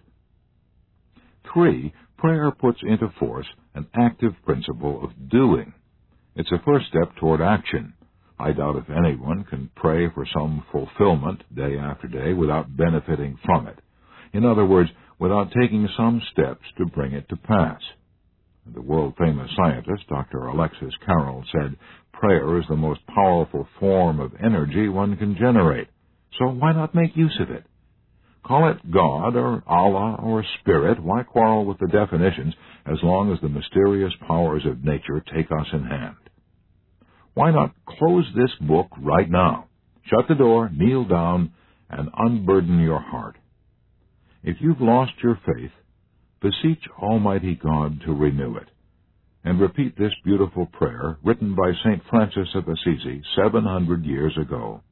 Three, prayer puts into force an active principle of doing. It's a first step toward action. I doubt if anyone can pray for some fulfillment day after day without benefiting from it. In other words, without taking some steps to bring it to pass. The world-famous scientist, Doctor Alexis Carrel, said, "Prayer is the most powerful form of energy one can generate, so why not make use of it? Call it God or Allah or Spirit, why quarrel with the definitions as long as the mysterious powers of nature take us in hand? Why not close this book right now? Shut the door, kneel down, and unburden your heart. If you've lost your faith, beseech Almighty God to renew it, and repeat this beautiful prayer written by Saint Francis of Assisi seven hundred years ago.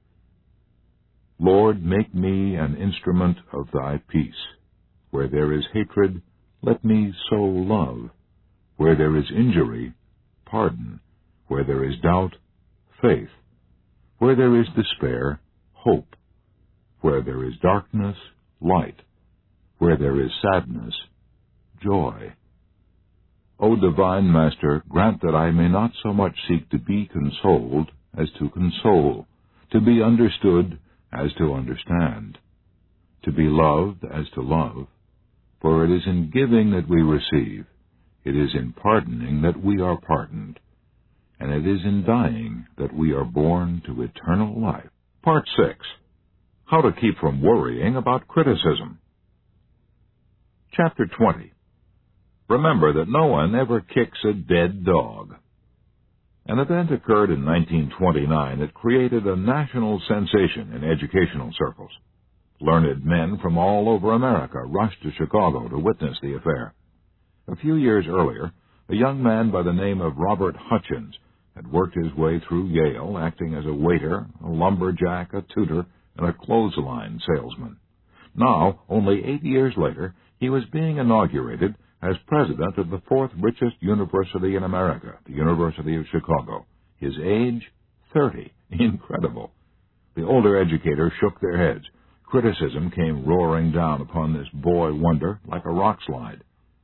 Lord, make me an instrument of thy peace. Where there is hatred, let me sow love. Where there is injury, pardon. Where there is doubt, faith. Where there is despair, hope. Where there is darkness, light. Where there is sadness, joy. O divine Master, grant that I may not so much seek to be consoled as to console, to be understood as to understand, to be loved as to love, for it is in giving that we receive, it is in pardoning that we are pardoned, and it is in dying that we are born to eternal life. Part six. How to keep from worrying about criticism. Chapter twenty. Remember that no one ever kicks a dead dog. An event occurred in nineteen twenty-nine that created a national sensation in educational circles. Learned men from all over America rushed to Chicago to witness the affair. A few years earlier, a young man by the name of Robert Hutchins had worked his way through Yale, acting as a waiter, a lumberjack, a tutor, and a clothesline salesman. Now, only eight years later, he was being inaugurated as president of the fourth richest university in America, the University of Chicago. His age, thirty. Incredible. The older educators shook their heads. Criticism came roaring down upon this boy wonder like a rock slide.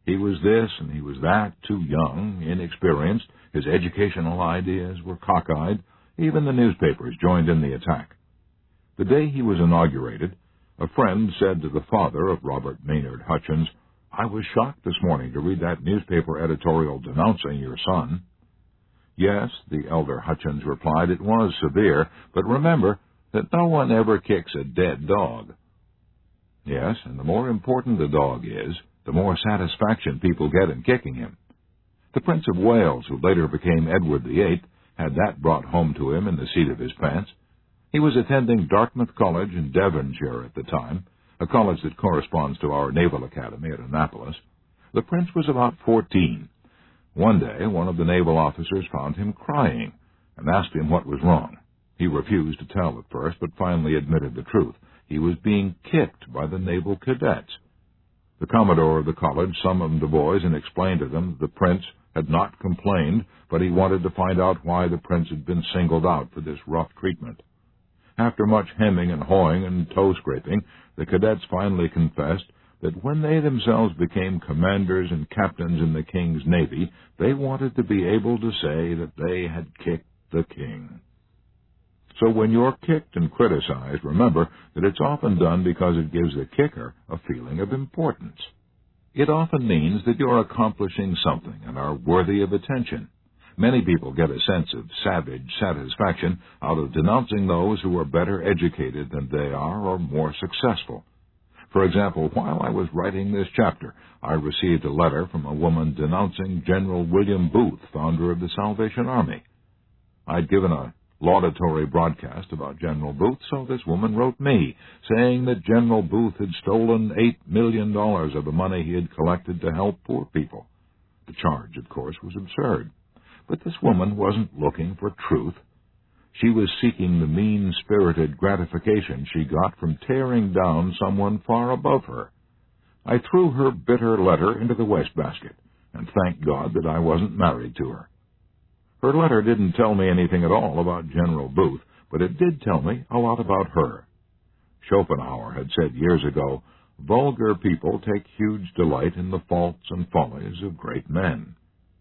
He was this and he was that, too young, inexperienced. His educational ideas were cockeyed. Even the newspapers joined in the attack. The day he was inaugurated, a friend said to the father of Robert Maynard Hutchins, "I was shocked this morning to read that newspaper editorial denouncing your son." Yes, the elder Hutchins replied, it was severe, but remember that no one ever kicks a dead dog. Yes, and the more important the dog is, the more satisfaction people get in kicking him. The Prince of Wales, who later became Edward the Eighth, had that brought home to him in the seat of his pants. He was attending Dartmouth College in Devonshire at the time, a college that corresponds to our Naval Academy at Annapolis. The prince was about fourteen. One day, one of the naval officers found him crying and asked him what was wrong. He refused to tell at first, but finally admitted the truth. He was being kicked by the naval cadets. The commodore of the college summoned the boys and explained to them that the prince had not complained, but he wanted to find out why the prince had been singled out for this rough treatment. After much hemming and hawing and toe-scraping, the cadets finally confessed that when they themselves became commanders and captains in the king's navy, they wanted to be able to say that they had kicked the king. So when you're kicked and criticized, remember that it's often done because it gives the kicker a feeling of importance. It often means that you're accomplishing something and are worthy of attention. Many people get a sense of savage satisfaction out of denouncing those who are better educated than they are or more successful. For example, while I was writing this chapter, I received a letter from a woman denouncing General William Booth, founder of the Salvation Army. I'd given a laudatory broadcast about General Booth, so this woman wrote me, saying that General Booth had stolen eight million dollars of the money he had collected to help poor people. The charge, of course, was absurd. But this woman wasn't looking for truth. She was seeking the mean-spirited gratification she got from tearing down someone far above her. I threw her bitter letter into the wastebasket, and thanked God that I wasn't married to her. Her letter didn't tell me anything at all about General Booth, but it did tell me a lot about her. Schopenhauer had said years ago, "Vulgar people take huge delight in the faults and follies of great men."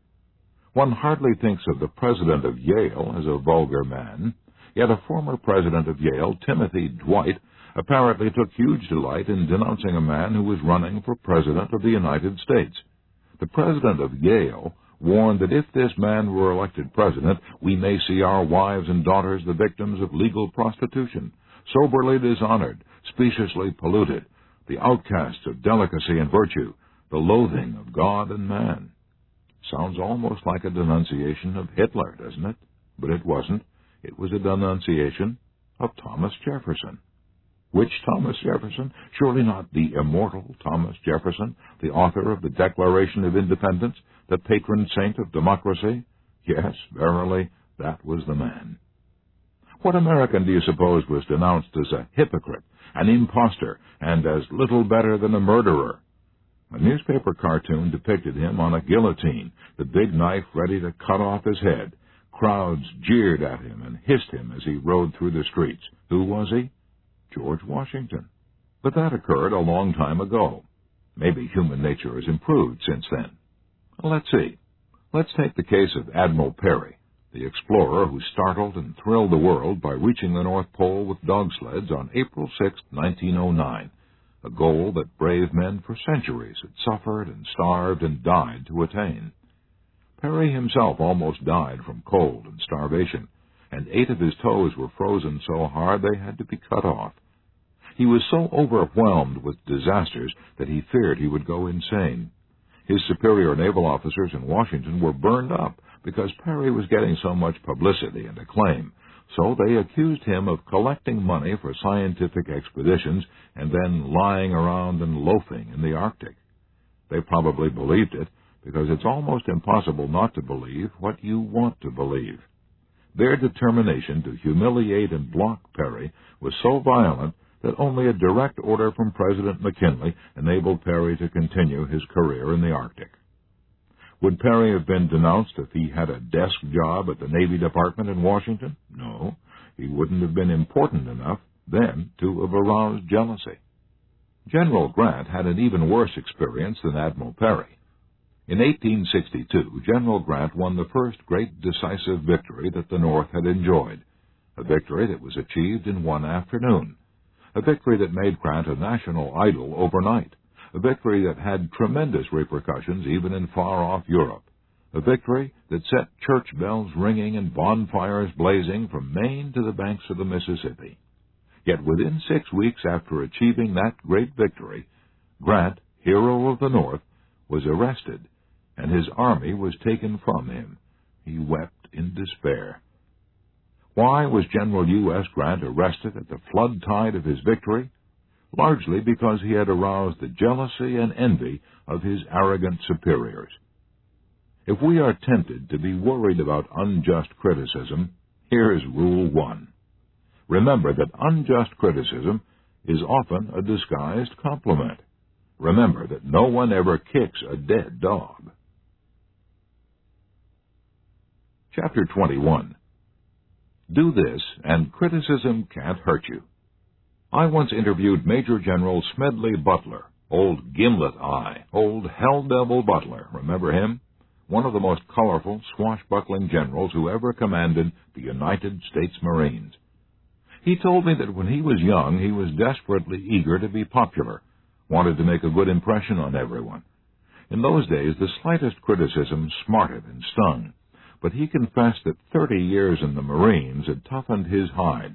One hardly thinks of the president of Yale as a vulgar man, yet a former president of Yale, Timothy Dwight, apparently took huge delight in denouncing a man who was running for president of the United States. The president of Yale warned that if this man were elected president, we may see our wives and daughters the victims of legal prostitution, soberly dishonored, speciously polluted, the outcasts of delicacy and virtue, the loathing of God and man. Sounds almost like a denunciation of Hitler, doesn't it? But it wasn't. It was a denunciation of Thomas Jefferson. Which Thomas Jefferson? Surely not the immortal Thomas Jefferson, the author of the Declaration of Independence, the patron saint of democracy? Yes, verily, that was the man. What American do you suppose was denounced as a hypocrite, an impostor, and as little better than a murderer? A newspaper cartoon depicted him on a guillotine, the big knife ready to cut off his head. Crowds jeered at him and hissed him as he rode through the streets. Who was he? George Washington. But that occurred a long time ago. Maybe human nature has improved since then. Let's see. Let's take the case of Admiral Peary, the explorer who startled and thrilled the world by reaching the North Pole with dog sleds on April sixth, nineteen oh nine. A goal that brave men for centuries had suffered and starved and died to attain. Peary himself almost died from cold and starvation, and eight of his toes were frozen so hard they had to be cut off. He was so overwhelmed with disasters that he feared he would go insane. His superior naval officers in Washington were burned up because Peary was getting so much publicity and acclaim. So they accused him of collecting money for scientific expeditions and then lying around and loafing in the Arctic. They probably believed it, because it's almost impossible not to believe what you want to believe. Their determination to humiliate and block Peary was so violent that only a direct order from President McKinley enabled Peary to continue his career in the Arctic. Would Peary have been denounced if he had a desk job at the Navy Department in Washington? No, he wouldn't have been important enough then to have aroused jealousy. General Grant had an even worse experience than Admiral Peary. In eighteen sixty-two, General Grant won the first great decisive victory that the North had enjoyed, a victory that was achieved in one afternoon, a victory that made Grant a national idol overnight, a victory that had tremendous repercussions even in far-off Europe, a victory that set church bells ringing and bonfires blazing from Maine to the banks of the Mississippi. Yet within six weeks after achieving that great victory, Grant, hero of the North, was arrested, and his army was taken from him. He wept in despair. Why was General U S Grant arrested at the flood tide of his victory? Largely because he had aroused the jealousy and envy of his arrogant superiors. If we are tempted to be worried about unjust criticism, here is rule one. Remember that unjust criticism is often a disguised compliment. Remember that no one ever kicks a dead dog. Chapter twenty-one. Do this, and criticism can't hurt you. I once interviewed Major General Smedley Butler, old Gimlet Eye, old Hell Devil Butler. Remember him? One of the most colorful, swashbuckling generals who ever commanded the United States Marines. He told me that when he was young, he was desperately eager to be popular, wanted to make a good impression on everyone. In those days, the slightest criticism smarted and stung, but he confessed that thirty years in the Marines had toughened his hide.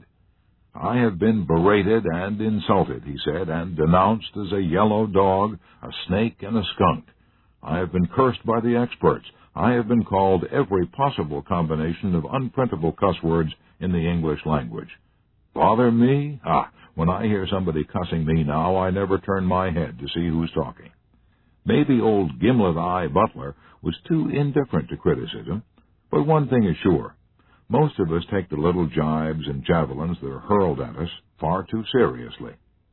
I have been berated and insulted, he said, and denounced as a yellow dog, a snake, and a skunk. I have been cursed by the experts. I have been called every possible combination of unprintable cuss words in the English language. Bother me? Ah, when I hear somebody cussing me now, I never turn my head to see who's talking. Maybe old Gimlet Eye Butler was too indifferent to criticism, but one thing is sure. Most of us take the little jibes and javelins that are hurled at us far too seriously.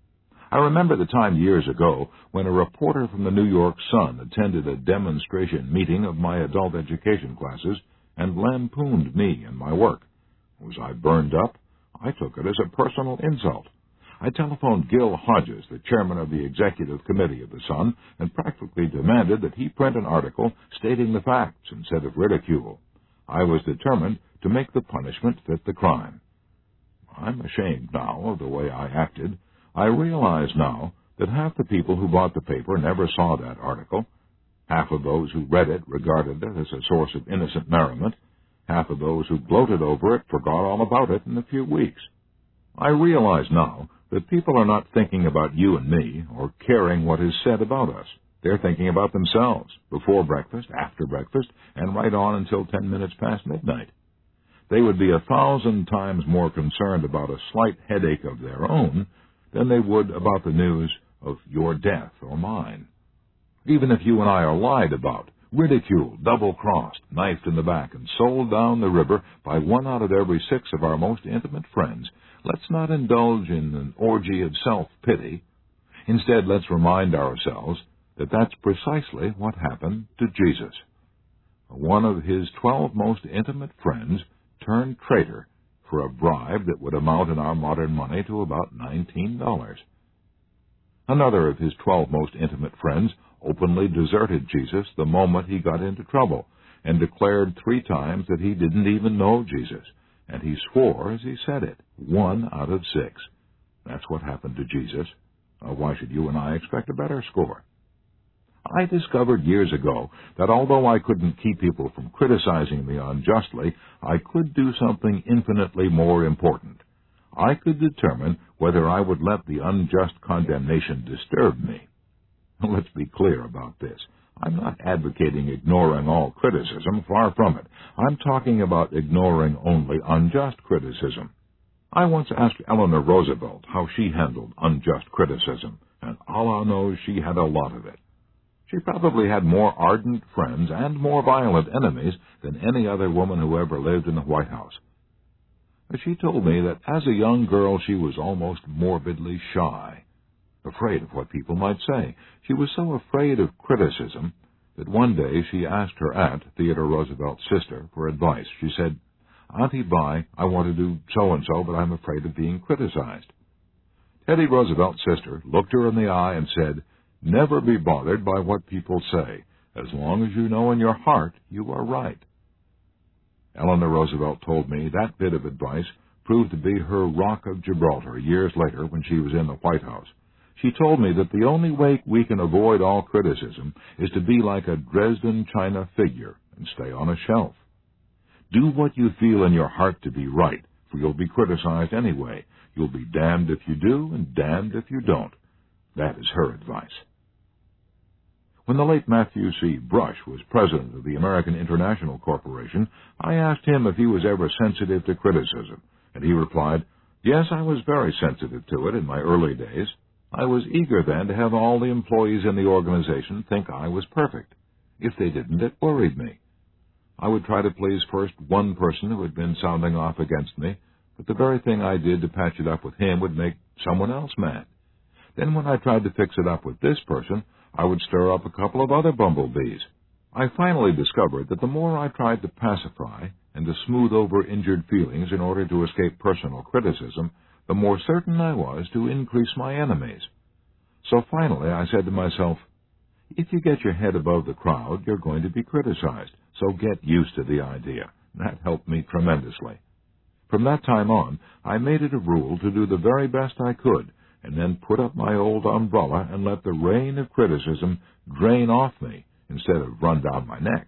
I remember the time years ago when a reporter from the New York Sun attended a demonstration meeting of my adult education classes and lampooned me and my work. Was I burned up? I took it as a personal insult. I telephoned Gil Hodges, the chairman of the executive committee of the Sun, and practically demanded that he print an article stating the facts instead of ridicule. I was determined to make the punishment fit the crime. I'm ashamed now of the way I acted. I realize now that half the people who bought the paper never saw that article. Half of those who read it regarded it as a source of innocent merriment. Half of those who gloated over it forgot all about it in a few weeks. I realize now that people are not thinking about you and me or caring what is said about us. They're thinking about themselves, before breakfast, after breakfast, and right on until ten minutes past midnight. They would be a thousand times more concerned about a slight headache of their own than they would about the news of your death or mine. Even if you and I are lied about, ridiculed, double-crossed, knifed in the back, and sold down the river by one out of every six of our most intimate friends, let's not indulge in an orgy of self-pity. Instead, let's remind ourselves that that's precisely what happened to Jesus. One of his twelve most intimate friends turned traitor for a bribe that would amount in our modern money to about nineteen dollars. Another of his twelve most intimate friends openly deserted Jesus the moment he got into trouble and declared three times that he didn't even know Jesus, and he swore as he said it, one out of six. That's what happened to Jesus. Uh, why should you and I expect a better score? I discovered years ago that although I couldn't keep people from criticizing me unjustly, I could do something infinitely more important. I could determine whether I would let the unjust condemnation disturb me. Let's be clear about this. I'm not advocating ignoring all criticism, far from it. I'm talking about ignoring only unjust criticism. I once asked Eleanor Roosevelt how she handled unjust criticism, and Allah knows she had a lot of it. She probably had more ardent friends and more violent enemies than any other woman who ever lived in the White House. She told me that as a young girl she was almost morbidly shy, afraid of what people might say. She was so afraid of criticism that one day she asked her aunt, Theodore Roosevelt's sister, for advice. She said, "Auntie Vi, I want to do so-and-so, but I'm afraid of being criticized." Teddy Roosevelt's sister looked her in the eye and said, "Never be bothered by what people say. as long as you know in your heart you are right. Eleanor Roosevelt told me that bit of advice proved to be her rock of Gibraltar years later when she was in the White House. She told me that the only way we can avoid all criticism is to be like a Dresden china figure and stay on a shelf. Do what you feel in your heart to be right, for you'll be criticized anyway. You'll be damned if you do and damned if you don't. That is her advice. When the late Matthew C. Brush was president of the American International Corporation, I asked him if he was ever sensitive to criticism, and he replied, "Yes, I was very sensitive to it in my early days. I was eager then to have all the employees in the organization think I was perfect. If they didn't, it worried me. I would try to please first one person who had been sounding off against me, but the very thing I did to patch it up with him would make someone else mad. Then when I tried to fix it up with this person, I would stir up a couple of other bumblebees. I finally discovered that the more I tried to pacify and to smooth over injured feelings in order to escape personal criticism, the more certain I was to increase my enemies. So finally I said to myself, if you get your head above the crowd, you're going to be criticized, so get used to the idea. That helped me tremendously. From that time on, I made it a rule to do the very best I could, and then put up my old umbrella and let the rain of criticism drain off me instead of run down my neck.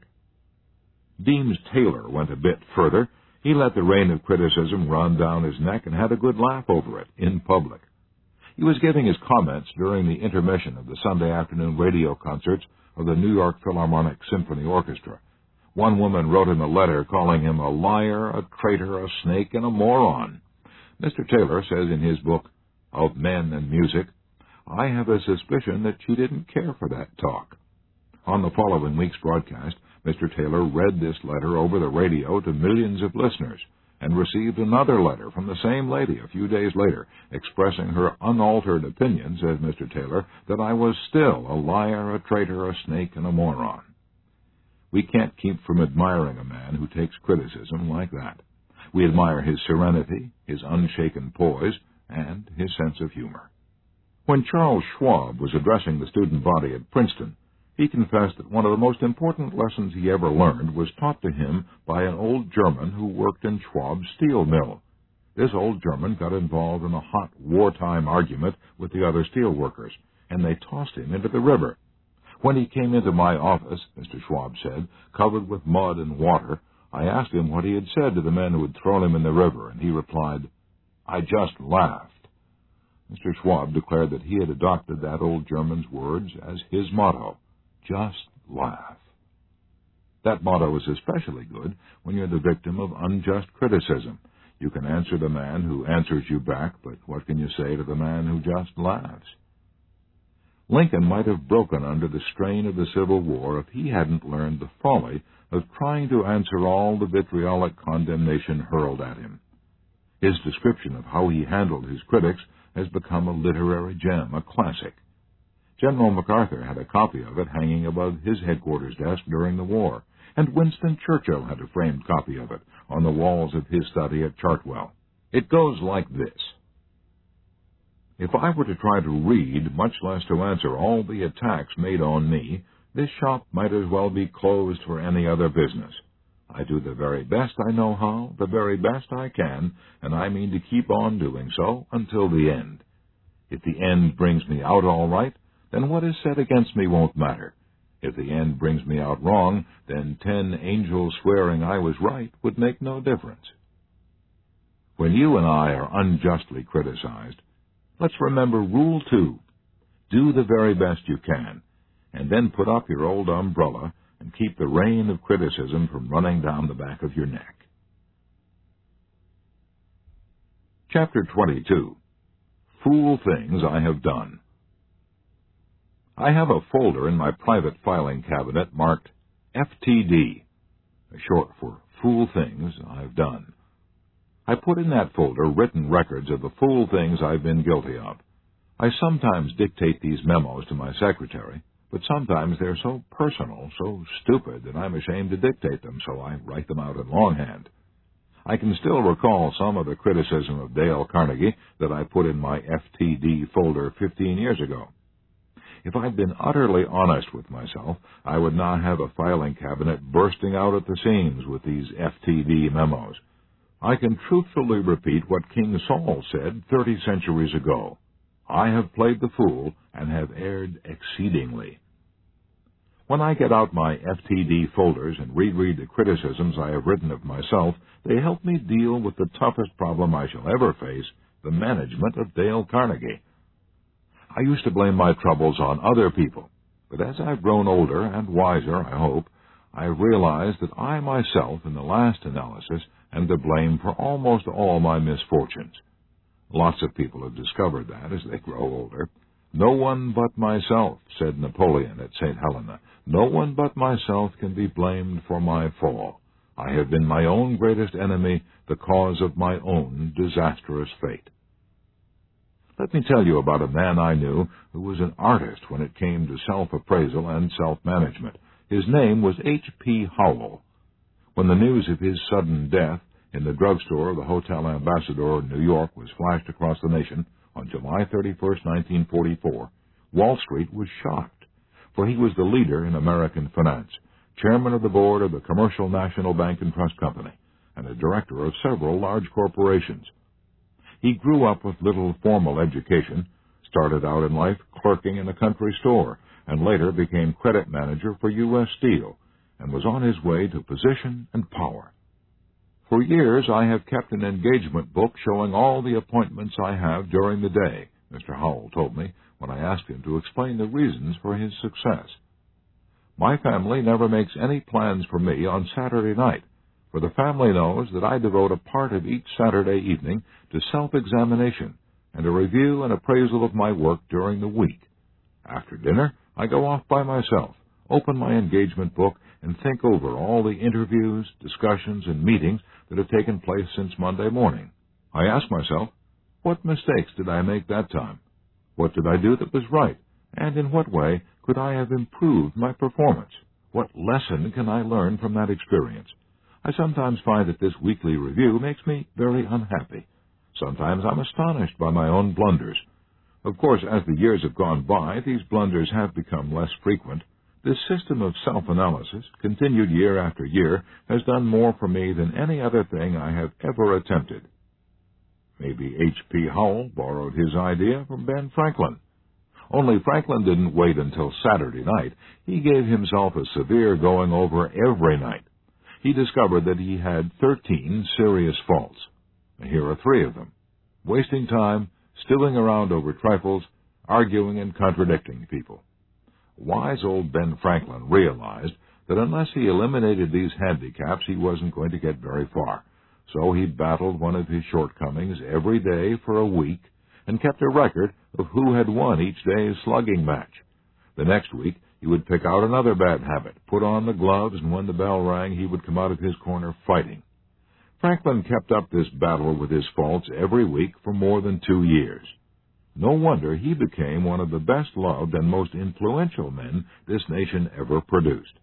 Deems Taylor went a bit further. He let the rain of criticism run down his neck and had a good laugh over it in public. He was giving his comments during the intermission of the Sunday afternoon radio concerts of the New York Philharmonic Symphony Orchestra. One woman wrote him a letter calling him a liar, a traitor, a snake, and a moron. Mister Taylor says in his book, Of Men and Music, I have a suspicion that she didn't care for that talk. On the following week's broadcast, Mister Taylor read this letter over the radio to millions of listeners and received another letter from the same lady a few days later expressing her unaltered opinion, says Mister Taylor, that I was still a liar, a traitor, a snake, and a moron. We can't keep from admiring a man who takes criticism like that. We admire his serenity, his unshaken poise, and his sense of humor. When Charles Schwab was addressing the student body at Princeton, he confessed that one of the most important lessons he ever learned was taught to him by an old German who worked in Schwab's steel mill. This old German got involved in a hot wartime argument with the other steel workers, and they tossed him into the river. When he came into my office, Mister Schwab said, covered with mud and water, I asked him what he had said to the men who had thrown him in the river, and he replied, I just laughed. Mister Schwab declared that he had adopted that old German's words as his motto, just laugh. That motto is especially good when you're the victim of unjust criticism. You can answer the man who answers you back, but what can you say to the man who just laughs? Lincoln might have broken under the strain of the Civil War if he hadn't learned the folly of trying to answer all the vitriolic condemnation hurled at him. His description of how he handled his critics has become a literary gem, a classic. General MacArthur had a copy of it hanging above his headquarters desk during the war, and Winston Churchill had a framed copy of it on the walls of his study at Chartwell. It goes like this. If I were to try to read, much less to answer all the attacks made on me, this shop might as well be closed for any other business. I do the very best I know how, the very best I can, and I mean to keep on doing so until the end. If the end brings me out all right, then what is said against me won't matter. If the end brings me out wrong, then ten angels swearing I was right would make no difference. When you and I are unjustly criticized, let's remember Rule two. Do the very best you can, and then put up your old umbrella and keep the rain of criticism from running down the back of your neck. Chapter twenty-two. Fool Things I Have Done. I have a folder in my private filing cabinet marked F T D, short for Fool Things I've Done. I put in that folder written records of the fool things I've been guilty of. I sometimes dictate these memos to my secretary, but sometimes they're so personal, so stupid, that I'm ashamed to dictate them, so I write them out in longhand. I can still recall some of the criticism of Dale Carnegie that I put in my F T D folder fifteen years ago. If I'd been utterly honest with myself, I would not have a filing cabinet bursting out at the seams with these F T D memos. I can truthfully repeat what King Saul said thirty centuries ago. I have played the fool and have erred exceedingly. When I get out my F T D folders and reread the criticisms I have written of myself, they help me deal with the toughest problem I shall ever face, the management of Dale Carnegie. I used to blame my troubles on other people, but as I've grown older and wiser, I hope, I realize that I myself, in the last analysis, am to blame for almost all my misfortunes. Lots of people have discovered that as they grow older. No one but myself, said Napoleon at Saint Helena, no one but myself can be blamed for my fall. I have been my own greatest enemy, the cause of my own disastrous fate. Let me tell you about a man I knew who was an artist when it came to self-appraisal and self-management. His name was H P Howell. When the news of his sudden death in the drugstore of the Hotel Ambassador in New York was flashed across the nation on July thirty-first, nineteen forty-four, Wall Street was shocked, for he was the leader in American finance, chairman of the board of the Commercial National Bank and Trust Company, and a director of several large corporations. He grew up with little formal education, started out in life clerking in a country store, and later became credit manager for U S Steel, and was on his way to position and power. For years I have kept an engagement book showing all the appointments I have during the day, Mister Howell told me when I asked him to explain the reasons for his success. My family never makes any plans for me on Saturday night, for the family knows that I devote a part of each Saturday evening to self-examination and a review and appraisal of my work during the week. After dinner, I go off by myself, open my engagement book, and think over all the interviews, discussions, and meetings that have taken place since Monday morning. I ask myself, what mistakes did I make that time? What did I do that was right? And in what way could I have improved my performance? What lesson can I learn from that experience? I sometimes find that this weekly review makes me very unhappy. Sometimes I'm astonished by my own blunders. Of course, as the years have gone by, these blunders have become less frequent. This system of self-analysis, continued year after year, has done more for me than any other thing I have ever attempted. Maybe H P Howell borrowed his idea from Ben Franklin. Only Franklin didn't wait until Saturday night. He gave himself a severe going-over every night. He discovered that he had thirteen serious faults. Here are three of them: wasting time, stewing around over trifles, arguing and contradicting people. Wise old Ben Franklin realized that unless he eliminated these handicaps, he wasn't going to get very far. So he battled one of his shortcomings every day for a week and kept a record of who had won each day's slugging match. The next week, he would pick out another bad habit, put on the gloves, and when the bell rang, he would come out of his corner fighting. Franklin kept up this battle with his faults every week for more than two years. No wonder he became one of the best-loved and most influential men this nation ever produced.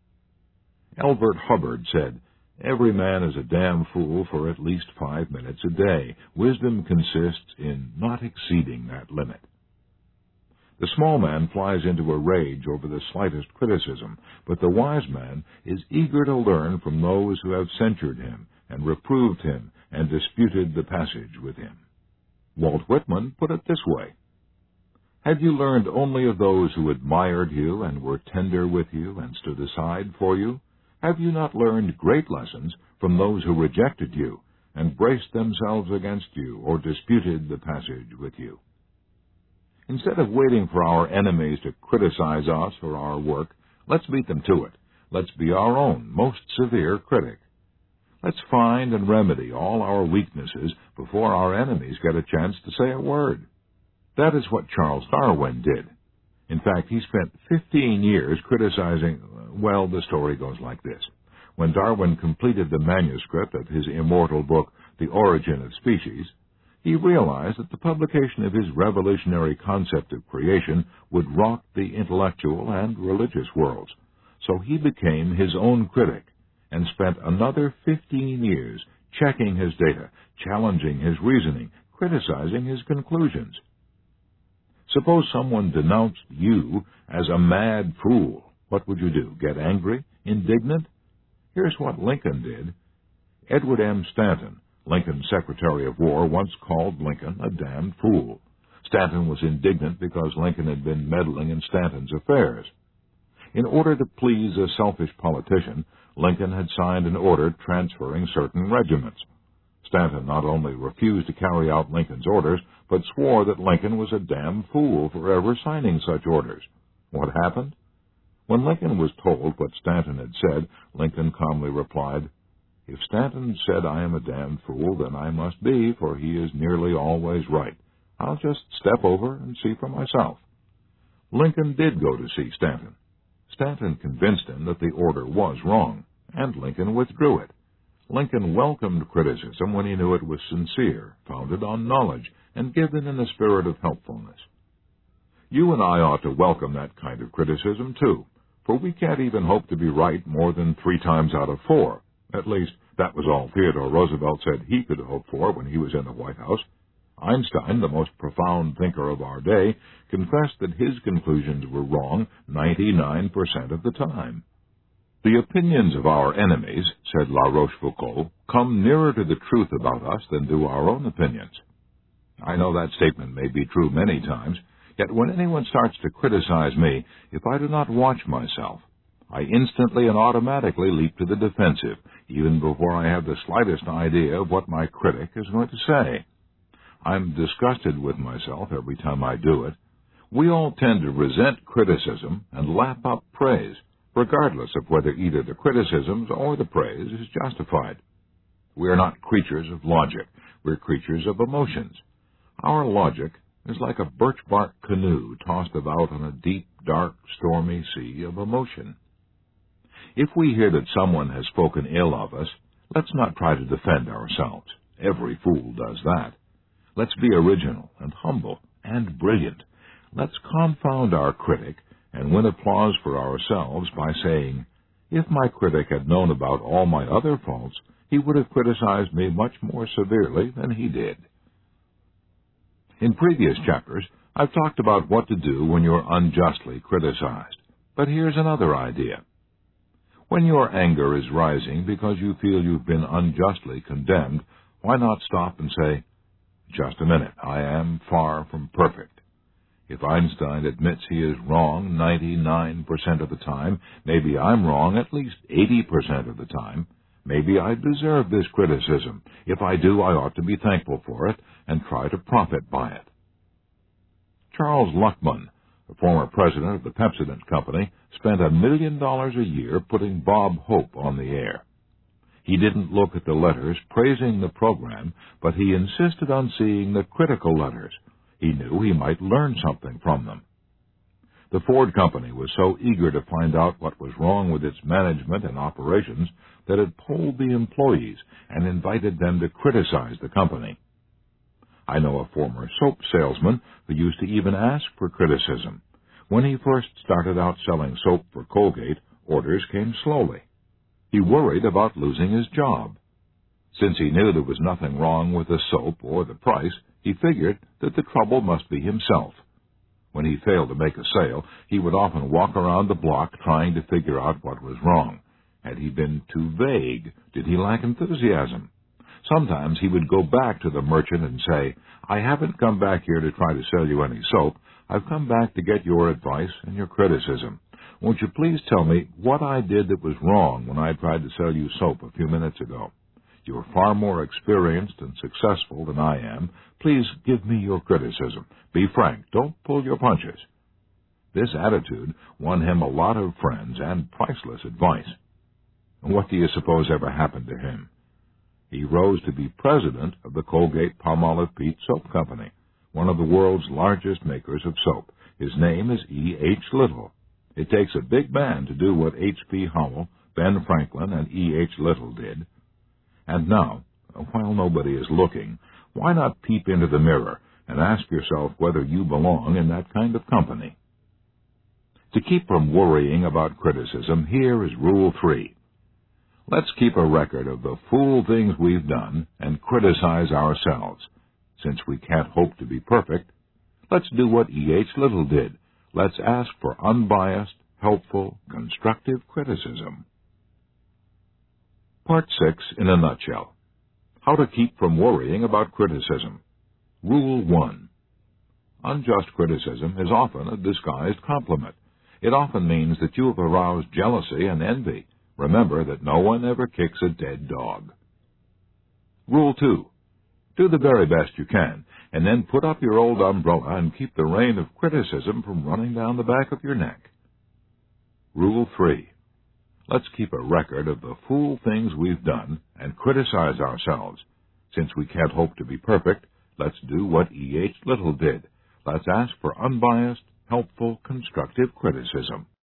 Elbert Hubbard said, "Every man is a damn fool for at least five minutes a day. Wisdom consists in not exceeding that limit." The small man flies into a rage over the slightest criticism, but the wise man is eager to learn from those who have censured him and reproved him and disputed the passage with him. Walt Whitman put it this way: "Have you learned only of those who admired you and were tender with you and stood aside for you? Have you not learned great lessons from those who rejected you and braced themselves against you or disputed the passage with you?" Instead of waiting for our enemies to criticize us or our work, let's beat them to it. Let's be our own most severe critic. Let's find and remedy all our weaknesses before our enemies get a chance to say a word. That is what Charles Darwin did. In fact, he spent fifteen years criticizing, well, the story goes like this. When Darwin completed the manuscript of his immortal book, The Origin of Species, he realized that the publication of his revolutionary concept of creation would rock the intellectual and religious worlds. So he became his own critic and spent another fifteen years checking his data, challenging his reasoning, criticizing his conclusions. Suppose someone denounced you as a mad fool. What would you do? Get angry? Indignant? Here's what Lincoln did. Edward M. Stanton, Lincoln's Secretary of War, once called Lincoln a damned fool. Stanton was indignant because Lincoln had been meddling in Stanton's affairs. In order to please a selfish politician, Lincoln had signed an order transferring certain regiments. Stanton not only refused to carry out Lincoln's orders, but swore that Lincoln was a damn fool for ever signing such orders. What happened? When Lincoln was told what Stanton had said, Lincoln calmly replied, "If Stanton said I am a damned fool, then I must be, for he is nearly always right. I'll just step over and see for myself." Lincoln did go to see Stanton. Stanton convinced him that the order was wrong, and Lincoln withdrew it. Lincoln welcomed criticism when he knew it was sincere, founded on knowledge, and given in a spirit of helpfulness. You and I ought to welcome that kind of criticism, too, for we can't even hope to be right more than three times out of four. At least, that was all Theodore Roosevelt said he could hope for when he was in the White House. Einstein, the most profound thinker of our day, confessed that his conclusions were wrong ninety-nine percent of the time. The opinions of our enemies, said La Rochefoucauld, come nearer to the truth about us than do our own opinions. I know that statement may be true many times, yet when anyone starts to criticize me, if I do not watch myself, I instantly and automatically leap to the defensive, even before I have the slightest idea of what my critic is going to say. I'm disgusted with myself every time I do it. We all tend to resent criticism and lap up praise, regardless of whether either the criticisms or the praise is justified. We are not creatures of logic. We're creatures of emotions. Our logic is like a birch bark canoe tossed about on a deep, dark, stormy sea of emotion. If we hear that someone has spoken ill of us, let's not try to defend ourselves. Every fool does that. Let's be original and humble and brilliant. Let's confound our critic and win applause for ourselves by saying, if my critic had known about all my other faults, he would have criticized me much more severely than he did. In previous chapters, I've talked about what to do when you're unjustly criticized. But here's another idea. When your anger is rising because you feel you've been unjustly condemned, why not stop and say, just a minute, I am far from perfect. If Einstein admits he is wrong ninety-nine percent of the time, maybe I'm wrong at least eighty percent of the time. Maybe I deserve this criticism. If I do, I ought to be thankful for it and try to profit by it. Charles Luckman, the former president of the Pepsodent Company, spent a million dollars a year putting Bob Hope on the air. He didn't look at the letters praising the program, but he insisted on seeing the critical letters. He knew he might learn something from them. The Ford Company was so eager to find out what was wrong with its management and operations that it polled the employees and invited them to criticize the company. I know a former soap salesman who used to even ask for criticism. When he first started out selling soap for Colgate, orders came slowly. He worried about losing his job. Since he knew there was nothing wrong with the soap or the price, he figured that the trouble must be himself. When he failed to make a sale, he would often walk around the block trying to figure out what was wrong. Had he been too vague? Did he lack enthusiasm? Sometimes he would go back to the merchant and say, I haven't come back here to try to sell you any soap. I've come back to get your advice and your criticism. Won't you please tell me what I did that was wrong when I tried to sell you soap a few minutes ago? You're far more experienced and successful than I am. Please give me your criticism. Be frank. Don't pull your punches. This attitude won him a lot of friends and priceless advice. What do you suppose ever happened to him? He rose to be president of the Colgate-Palmolive Peet Soap Company, one of the world's largest makers of soap. His name is E H. Little. It takes a big man to do what H P. Howell, Ben Franklin, and E H. Little did. And now, while nobody is looking, why not peep into the mirror and ask yourself whether you belong in that kind of company? To keep from worrying about criticism, here is Rule three. Let's keep a record of the fool things we've done and criticize ourselves. Since we can't hope to be perfect, Let's do what E H. Little did. Let's ask for unbiased, helpful, constructive criticism. Part six in a nutshell. How to keep from worrying about criticism. Rule one. Unjust criticism is often a disguised compliment. It often means that you have aroused jealousy and envy. Remember that no one ever kicks a dead dog. Rule two. Do the very best you can, and then put up your old umbrella and keep the rain of criticism from running down the back of your neck. Rule three. Let's keep a record of the fool things we've done and criticize ourselves. Since we can't hope to be perfect, let's do what E H. Little did. Let's ask for unbiased, helpful, constructive criticism.